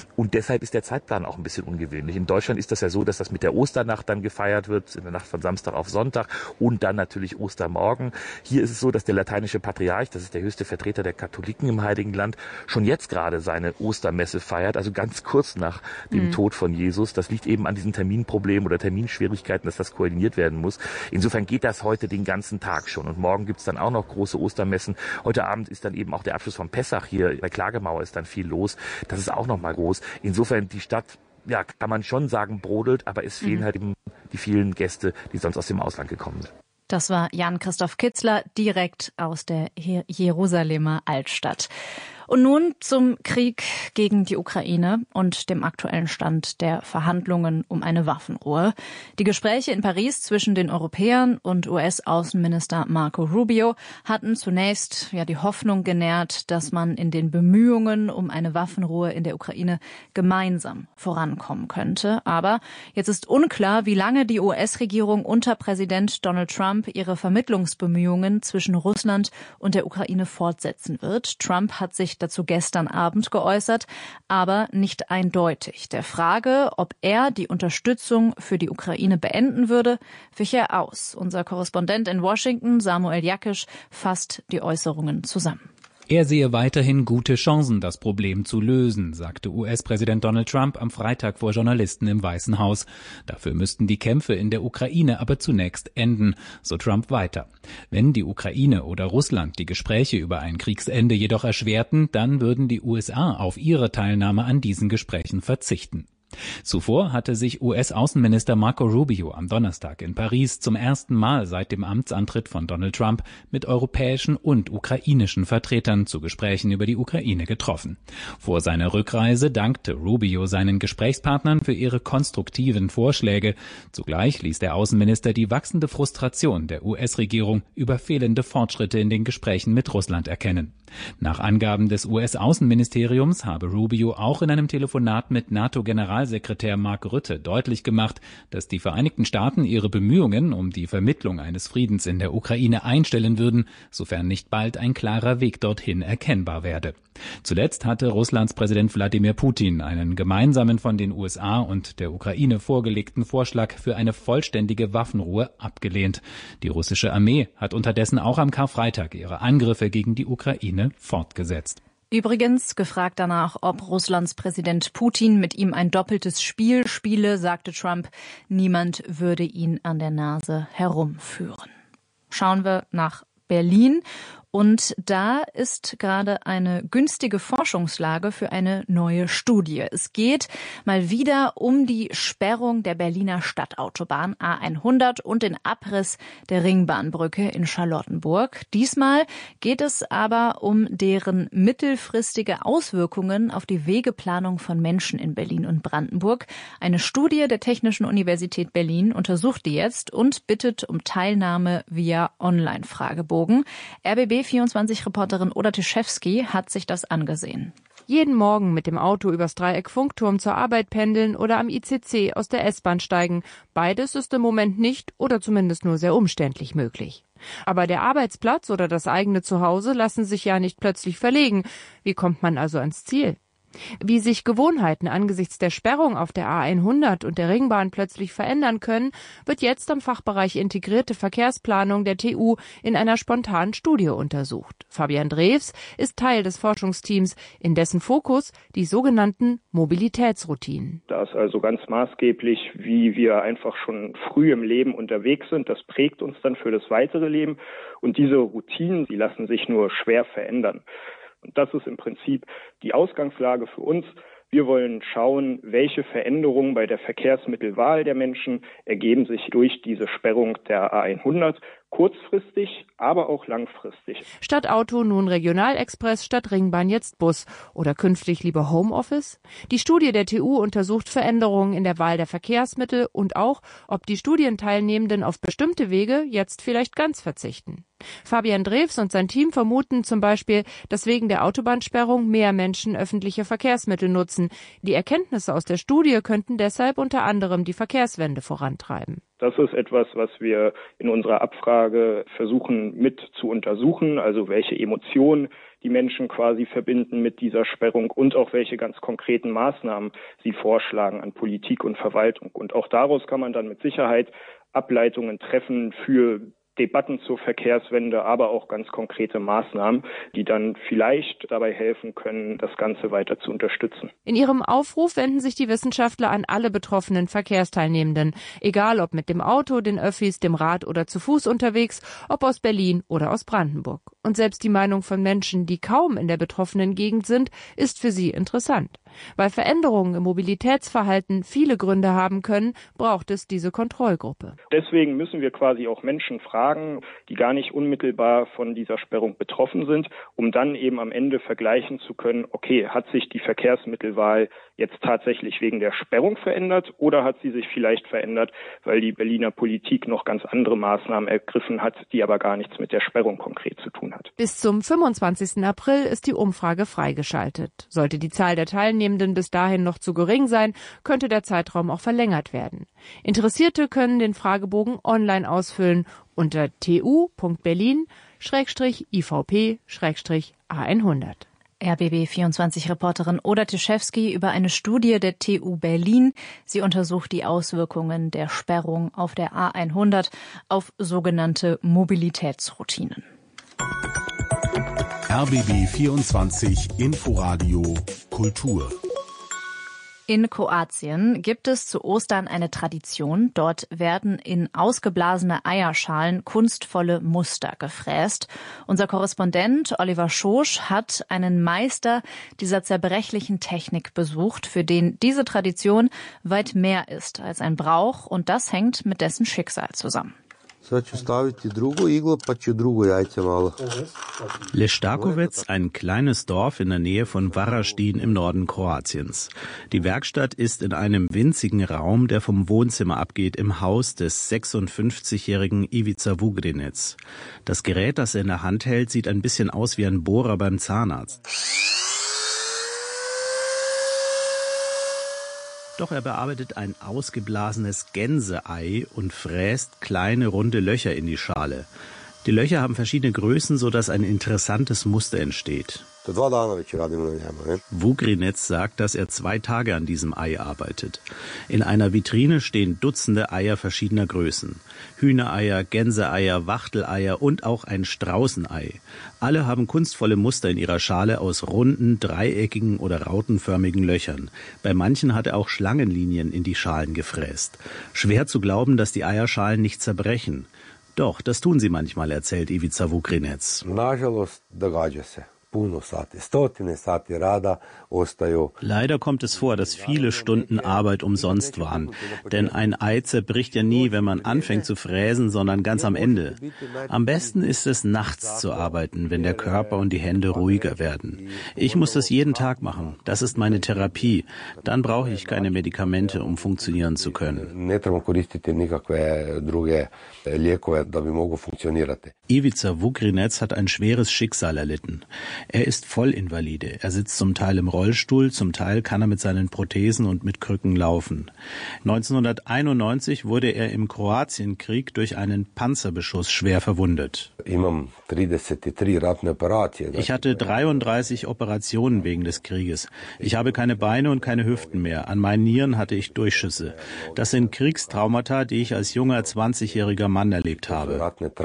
Speaker 6: Und deshalb ist der Zeitplan auch ein bisschen ungewöhnlich. In Deutschland ist das ja so, dass das mit der Osternacht dann gefeiert wird, in der Nacht von Samstag auf Sonntag und dann natürlich Ostermorgen. Hier ist es so, dass der lateinische Patriarch, das ist der höchste Vertreter der Katholiken im Heiligen Land, schon jetzt gerade seine Ostermesse feiert, also ganz kurz nach dem mhm. Tod von Jesus. Das liegt eben an diesen Terminproblemen oder Terminschwierigkeiten, dass das koordiniert werden muss. Insofern geht das heute den ganzen Tag schon. Und morgen gibt's dann auch noch große Ostermessen. Heute Abend ist dann eben auch der Abschluss von Pessach hier. Bei Klagemauer ist dann viel los. Das ist auch noch mal groß. Insofern die Stadt, ja, kann man schon sagen, brodelt, aber es fehlen mhm. halt eben die vielen Gäste, die sonst aus dem Ausland gekommen sind.
Speaker 5: Das war Jan-Christoph Kitzler direkt aus der Jerusalemer Altstadt. Und nun zum Krieg gegen die Ukraine und dem aktuellen Stand der Verhandlungen um eine Waffenruhe. Die Gespräche in Paris zwischen den Europäern und U S-Außenminister Marco Rubio hatten zunächst ja die Hoffnung genährt, dass man in den Bemühungen um eine Waffenruhe in der Ukraine gemeinsam vorankommen könnte. Aber jetzt ist unklar, wie lange die U S-Regierung unter Präsident Donald Trump ihre Vermittlungsbemühungen zwischen Russland und der Ukraine fortsetzen wird. Trump hat sich dazu gestern Abend geäußert, aber nicht eindeutig. Der Frage, ob er die Unterstützung für die Ukraine beenden würde, wich er aus. Unser Korrespondent in Washington, Samuel Jakisch, fasst die Äußerungen zusammen.
Speaker 16: Er sehe weiterhin gute Chancen, das Problem zu lösen, sagte U S-Präsident Donald Trump am Freitag vor Journalisten im Weißen Haus. Dafür müssten die Kämpfe in der Ukraine aber zunächst enden, so Trump weiter. Wenn die Ukraine oder Russland die Gespräche über ein Kriegsende jedoch erschwerten, dann würden die U S A auf ihre Teilnahme an diesen Gesprächen verzichten. Zuvor hatte sich U S-Außenminister Marco Rubio am Donnerstag in Paris zum ersten Mal seit dem Amtsantritt von Donald Trump mit europäischen und ukrainischen Vertretern zu Gesprächen über die Ukraine getroffen. Vor seiner Rückreise dankte Rubio seinen Gesprächspartnern für ihre konstruktiven Vorschläge. Zugleich ließ der Außenminister die wachsende Frustration der U S-Regierung über fehlende Fortschritte in den Gesprächen mit Russland erkennen. Nach Angaben des U S-Außenministeriums habe Rubio auch in einem Telefonat mit NATO-Generalsekretär Mark Rutte deutlich gemacht, dass die Vereinigten Staaten ihre Bemühungen um die Vermittlung eines Friedens in der Ukraine einstellen würden, sofern nicht bald ein klarer Weg dorthin erkennbar werde. Zuletzt hatte Russlands Präsident Wladimir Putin einen gemeinsamen von den U S A und der Ukraine vorgelegten Vorschlag für eine vollständige Waffenruhe abgelehnt. Die russische Armee hat unterdessen auch am Karfreitag ihre Angriffe gegen die Ukraine fortgesetzt.
Speaker 5: Übrigens, gefragt danach, ob Russlands Präsident Putin mit ihm ein doppeltes Spiel spiele, sagte Trump, niemand würde ihn an der Nase herumführen. Schauen wir nach Berlin. Und da ist gerade eine günstige Forschungslage für eine neue Studie. Es geht mal wieder um die Sperrung der Berliner Stadtautobahn A hundert und den Abriss der Ringbahnbrücke in Charlottenburg. Diesmal geht es aber um deren mittelfristige Auswirkungen auf die Wegeplanung von Menschen in Berlin und Brandenburg. Eine Studie der Technischen Universität Berlin untersucht die jetzt und bittet um Teilnahme via Online-Fragebogen. R B B vierundzwanzig-Reporterin Oda Tischewski hat sich das angesehen.
Speaker 7: Jeden Morgen mit dem Auto übers Dreieck Funkturm zur Arbeit pendeln oder am I C C aus der S-Bahn steigen. Beides ist im Moment nicht oder zumindest nur sehr umständlich möglich. Aber der Arbeitsplatz oder das eigene Zuhause lassen sich ja nicht plötzlich verlegen. Wie kommt man also ans Ziel? Wie sich Gewohnheiten angesichts der Sperrung auf der A hundert und der Ringbahn plötzlich verändern können, wird jetzt am Fachbereich Integrierte Verkehrsplanung der T U in einer spontanen Studie untersucht. Fabian Drews ist Teil des Forschungsteams, in dessen Fokus die sogenannten Mobilitätsroutinen.
Speaker 8: Da ist also ganz maßgeblich, wie wir einfach schon früh im Leben unterwegs sind. Das prägt uns dann für das weitere Leben. Und diese Routinen, die lassen sich nur schwer verändern. Und das ist im Prinzip die Ausgangslage für uns. Wir wollen schauen, welche Veränderungen bei der Verkehrsmittelwahl der Menschen ergeben sich durch diese Sperrung der A hundert, kurzfristig, aber auch langfristig.
Speaker 7: Statt Auto nun Regionalexpress, statt Ringbahn jetzt Bus oder künftig lieber Homeoffice? Die Studie der T U untersucht Veränderungen in der Wahl der Verkehrsmittel und auch, ob die Studienteilnehmenden auf bestimmte Wege jetzt vielleicht ganz verzichten. Fabian Drews und sein Team vermuten zum Beispiel, dass wegen der Autobahnsperrung mehr Menschen öffentliche Verkehrsmittel nutzen. Die Erkenntnisse aus der Studie könnten deshalb unter anderem die Verkehrswende vorantreiben.
Speaker 8: Das ist etwas, was wir in unserer Abfrage versuchen mit zu untersuchen, also welche Emotionen die Menschen quasi verbinden mit dieser Sperrung und auch welche ganz konkreten Maßnahmen sie vorschlagen an Politik und Verwaltung. Und auch daraus kann man dann mit Sicherheit Ableitungen treffen für Debatten zur Verkehrswende, aber auch ganz konkrete Maßnahmen, die dann vielleicht dabei helfen können, das Ganze weiter zu unterstützen.
Speaker 7: In ihrem Aufruf wenden sich die Wissenschaftler an alle betroffenen Verkehrsteilnehmenden, egal ob mit dem Auto, den Öffis, dem Rad oder zu Fuß unterwegs, ob aus Berlin oder aus Brandenburg. Und selbst die Meinung von Menschen, die kaum in der betroffenen Gegend sind, ist für sie interessant. Weil Veränderungen im Mobilitätsverhalten viele Gründe haben können, braucht es diese Kontrollgruppe.
Speaker 8: Deswegen müssen wir quasi auch Menschen fragen, die gar nicht unmittelbar von dieser Sperrung betroffen sind, um dann eben am Ende vergleichen zu können, okay, hat sich die Verkehrsmittelwahl jetzt tatsächlich wegen der Sperrung verändert oder hat sie sich vielleicht verändert, weil die Berliner Politik noch ganz andere Maßnahmen ergriffen hat, die aber gar nichts mit der Sperrung konkret zu tun hat.
Speaker 7: Bis zum fünfundzwanzigsten April ist die Umfrage freigeschaltet. Sollte die Zahl der Teilnehmenden bis dahin noch zu gering sein, könnte der Zeitraum auch verlängert werden. Interessierte können den Fragebogen online ausfüllen unter t u punkt berlin Schrägstrich i v p Schrägstrich a hundert.
Speaker 5: R B B vierundzwanzig-Reporterin Oda Tischewski über eine Studie der T U Berlin. Sie untersucht die Auswirkungen der Sperrung auf der A hundert auf sogenannte Mobilitätsroutinen.
Speaker 2: R B B vierundzwanzig Inforadio Kultur.
Speaker 5: In Kroatien gibt es zu Ostern eine Tradition. Dort werden in ausgeblasene Eierschalen kunstvolle Muster gefräst. Unser Korrespondent Oliver Schosch hat einen Meister dieser zerbrechlichen Technik besucht, für den diese Tradition weit mehr ist als ein Brauch. Und das hängt mit dessen Schicksal zusammen.
Speaker 9: Leštakovec, ein kleines Dorf in der Nähe von Varaždin im Norden Kroatiens. Die Werkstatt ist in einem winzigen Raum, der vom Wohnzimmer abgeht, im Haus des sechsundfünfzigjährigen Ivica Vugrinec. Das Gerät, das er in der Hand hält, sieht ein bisschen aus wie ein Bohrer beim Zahnarzt. Doch er bearbeitet ein ausgeblasenes Gänseei und fräst kleine runde Löcher in die Schale. Die Löcher haben verschiedene Größen, sodass ein interessantes Muster entsteht. Vugrinec sagt, dass er zwei Tage an diesem Ei arbeitet. In einer Vitrine stehen Dutzende Eier verschiedener Größen. Hühnereier, Gänseeier, Wachteleier und auch ein Straußenei. Alle haben kunstvolle Muster in ihrer Schale aus runden, dreieckigen oder rautenförmigen Löchern. Bei manchen hat er auch Schlangenlinien in die Schalen gefräst. Schwer zu glauben, dass die Eierschalen nicht zerbrechen. Doch, das tun sie manchmal, erzählt Ivica Vugrinec. Leider kommt es vor, dass viele Stunden Arbeit umsonst waren. Denn ein Ei zerbricht ja nie, wenn man anfängt zu fräsen, sondern ganz am Ende. Am besten ist es, nachts zu arbeiten, wenn der Körper und die Hände ruhiger werden. Ich muss das jeden Tag machen. Das ist meine Therapie. Dann brauche ich keine Medikamente, um funktionieren zu können. Ivica Vugrinec hat ein schweres Schicksal erlitten. Er ist Vollinvalide. Er sitzt zum Teil im Rollstuhl, zum Teil kann er mit seinen Prothesen und mit Krücken laufen. neunzehnhunderteinundneunzig wurde er im Kroatienkrieg durch einen Panzerbeschuss schwer verwundet. Ich hatte dreiunddreißig Operationen wegen des Krieges. Ich habe keine Beine und keine Hüften mehr. An meinen Nieren hatte ich Durchschüsse. Das sind Kriegstraumata, die ich als junger zwanzigjähriger Mann erlebt habe.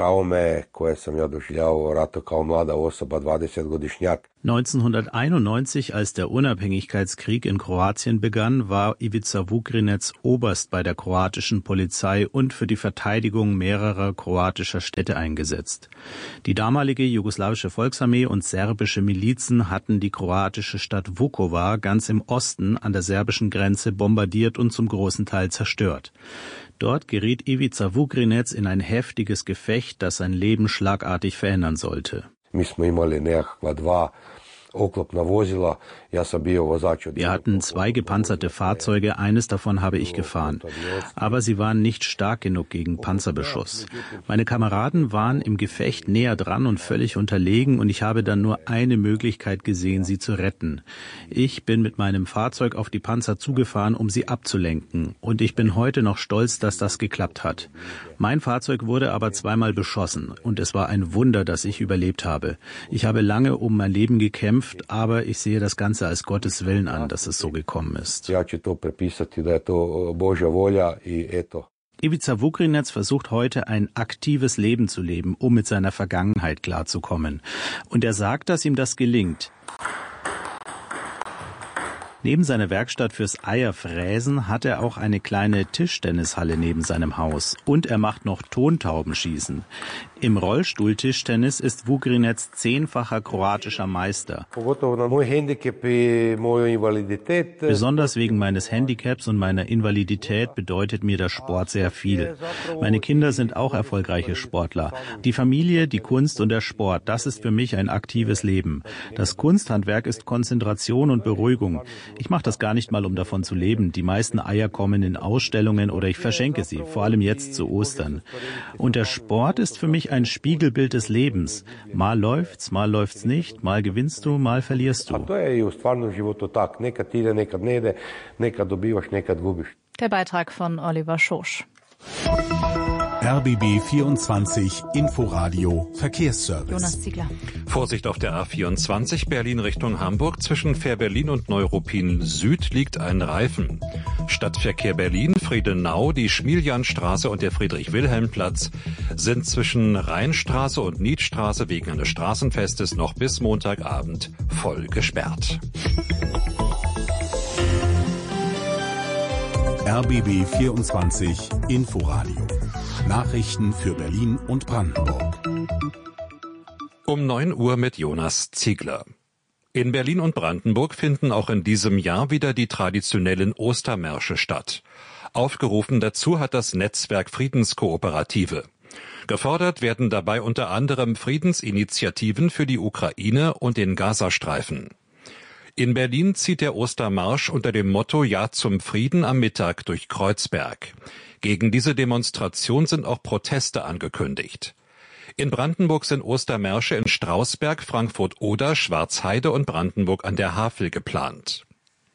Speaker 9: neunzehnhunderteinundneunzig, als der Unabhängigkeitskrieg in Kroatien begann, war Ivica Vugrinec Oberst bei der kroatischen Polizei und für die Verteidigung mehrerer kroatischer Städte eingesetzt. Die damalige jugoslawische Volksarmee und serbische Milizen hatten die kroatische Stadt Vukovar ganz im Osten an der serbischen Grenze bombardiert und zum großen Teil zerstört. Dort geriet Ivica Vugrinec in ein heftiges Gefecht, das sein Leben schlagartig verändern sollte. Wir hatten zwei gepanzerte Fahrzeuge, eines davon habe ich gefahren. Aber sie waren nicht stark genug gegen Panzerbeschuss. Meine Kameraden waren im Gefecht näher dran und völlig unterlegen und ich habe dann nur eine Möglichkeit gesehen, sie zu retten. Ich bin mit meinem Fahrzeug auf die Panzer zugefahren, um sie abzulenken. Und ich bin heute noch stolz, dass das geklappt hat. Mein Fahrzeug wurde aber zweimal beschossen und es war ein Wunder, dass ich überlebt habe. Ich habe lange um mein Leben gekämpft, aber ich sehe das Ganze als Gottes Willen an, dass es so gekommen ist. Ivica Vukrinec versucht heute ein aktives Leben zu leben, um mit seiner Vergangenheit klarzukommen. Und er sagt, dass ihm das gelingt. Neben seiner Werkstatt fürs Eierfräsen hat er auch eine kleine Tischtennishalle neben seinem Haus. Und er macht noch Tontaubenschießen. Im Rollstuhltischtennis ist Vukrinec zehnfacher kroatischer Meister. Besonders wegen meines Handicaps und meiner Invalidität bedeutet mir der Sport sehr viel. Meine Kinder sind auch erfolgreiche Sportler. Die Familie, die Kunst und der Sport, das ist für mich ein aktives Leben. Das Kunsthandwerk ist Konzentration und Beruhigung. Ich mache das gar nicht mal, um davon zu leben. Die meisten Eier kommen in Ausstellungen oder ich verschenke sie, vor allem jetzt zu Ostern. Und der Sport ist für mich ein Spiegelbild des Lebens. Mal läuft's, mal läuft's nicht, mal gewinnst du, mal verlierst du.
Speaker 5: Der Beitrag von Oliver Schosch.
Speaker 2: R B B vierundzwanzig Inforadio Verkehrsservice.
Speaker 5: Jonas Ziegler.
Speaker 1: Vorsicht auf der A vierundzwanzig Berlin Richtung Hamburg. Zwischen Fährberlin und Neuruppin Süd liegt ein Reifen. Stadtverkehr Berlin, Friedenau, die Schmiljanstraße und der Friedrich-Wilhelm-Platz sind zwischen Rheinstraße und Niedstraße wegen eines Straßenfestes noch bis Montagabend voll gesperrt.
Speaker 2: R B B vierundzwanzig Inforadio. Nachrichten für Berlin und Brandenburg.
Speaker 1: Um neun Uhr mit Jonas Ziegler. In Berlin und Brandenburg finden auch in diesem Jahr wieder die traditionellen Ostermärsche statt. Aufgerufen dazu hat das Netzwerk Friedenskooperative. Gefordert werden dabei unter anderem Friedensinitiativen für die Ukraine und den Gazastreifen. In Berlin zieht der Ostermarsch unter dem Motto Ja zum Frieden am Mittag durch Kreuzberg. Gegen diese Demonstration sind auch Proteste angekündigt. In Brandenburg sind Ostermärsche in Strausberg, Frankfurt-Oder, Schwarzheide und Brandenburg an der Havel geplant.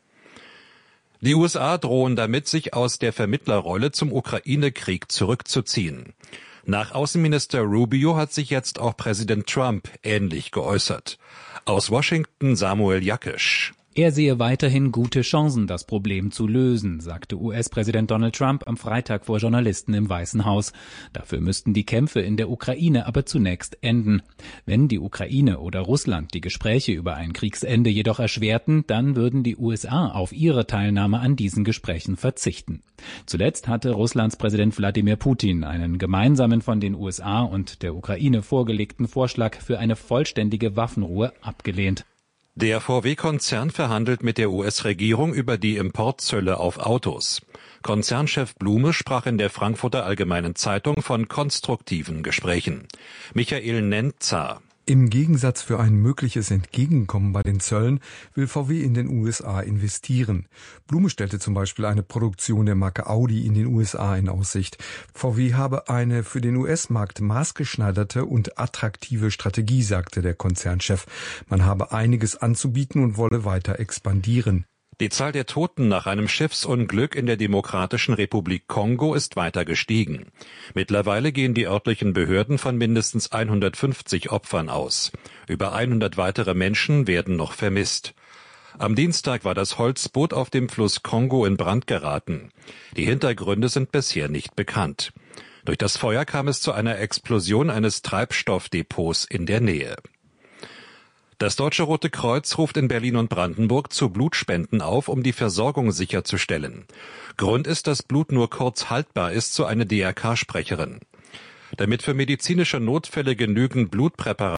Speaker 1: Die U S A drohen damit, sich aus der Vermittlerrolle zum Ukraine-Krieg zurückzuziehen. Nach Außenminister Rubio hat sich jetzt auch Präsident Trump ähnlich geäußert. Aus Washington Samuel Jakisch.
Speaker 16: Er sehe weiterhin gute Chancen, das Problem zu lösen, sagte U S-Präsident Donald Trump am Freitag vor Journalisten im Weißen Haus. Dafür müssten die Kämpfe in der Ukraine aber zunächst enden. Wenn die Ukraine oder Russland die Gespräche über ein Kriegsende jedoch erschwerten, dann würden die U S A auf ihre Teilnahme an diesen Gesprächen verzichten. Zuletzt hatte Russlands Präsident Wladimir Putin einen gemeinsamen von den U S A und der Ukraine vorgelegten Vorschlag für eine vollständige Waffenruhe abgelehnt.
Speaker 1: Der V W-Konzern verhandelt mit der U S-Regierung über die Importzölle auf Autos. Konzernchef Blume sprach in der Frankfurter Allgemeinen Zeitung von konstruktiven Gesprächen. Michael Nentzer.
Speaker 10: Im Gegensatz für ein mögliches Entgegenkommen bei den Zöllen will V W in den U S A investieren. Blume stellte zum Beispiel eine Produktion der Marke Audi in den U S A in Aussicht. V W habe eine für den U S-Markt maßgeschneiderte und attraktive Strategie, sagte der Konzernchef. Man habe einiges anzubieten und wolle weiter expandieren.
Speaker 1: Die Zahl der Toten nach einem Schiffsunglück in der Demokratischen Republik Kongo ist weiter gestiegen. Mittlerweile gehen die örtlichen Behörden von mindestens hundertfünfzig Opfern aus. Über hundert weitere Menschen werden noch vermisst. Am Dienstag war das Holzboot auf dem Fluss Kongo in Brand geraten. Die Hintergründe sind bisher nicht bekannt. Durch das Feuer kam es zu einer Explosion eines Treibstoffdepots in der Nähe. Das Deutsche Rote Kreuz ruft in Berlin und Brandenburg zu Blutspenden auf, um die Versorgung sicherzustellen. Grund ist, dass Blut nur kurz haltbar ist, so eine D R K-Sprecherin. Damit für medizinische Notfälle genügend Blutpräparate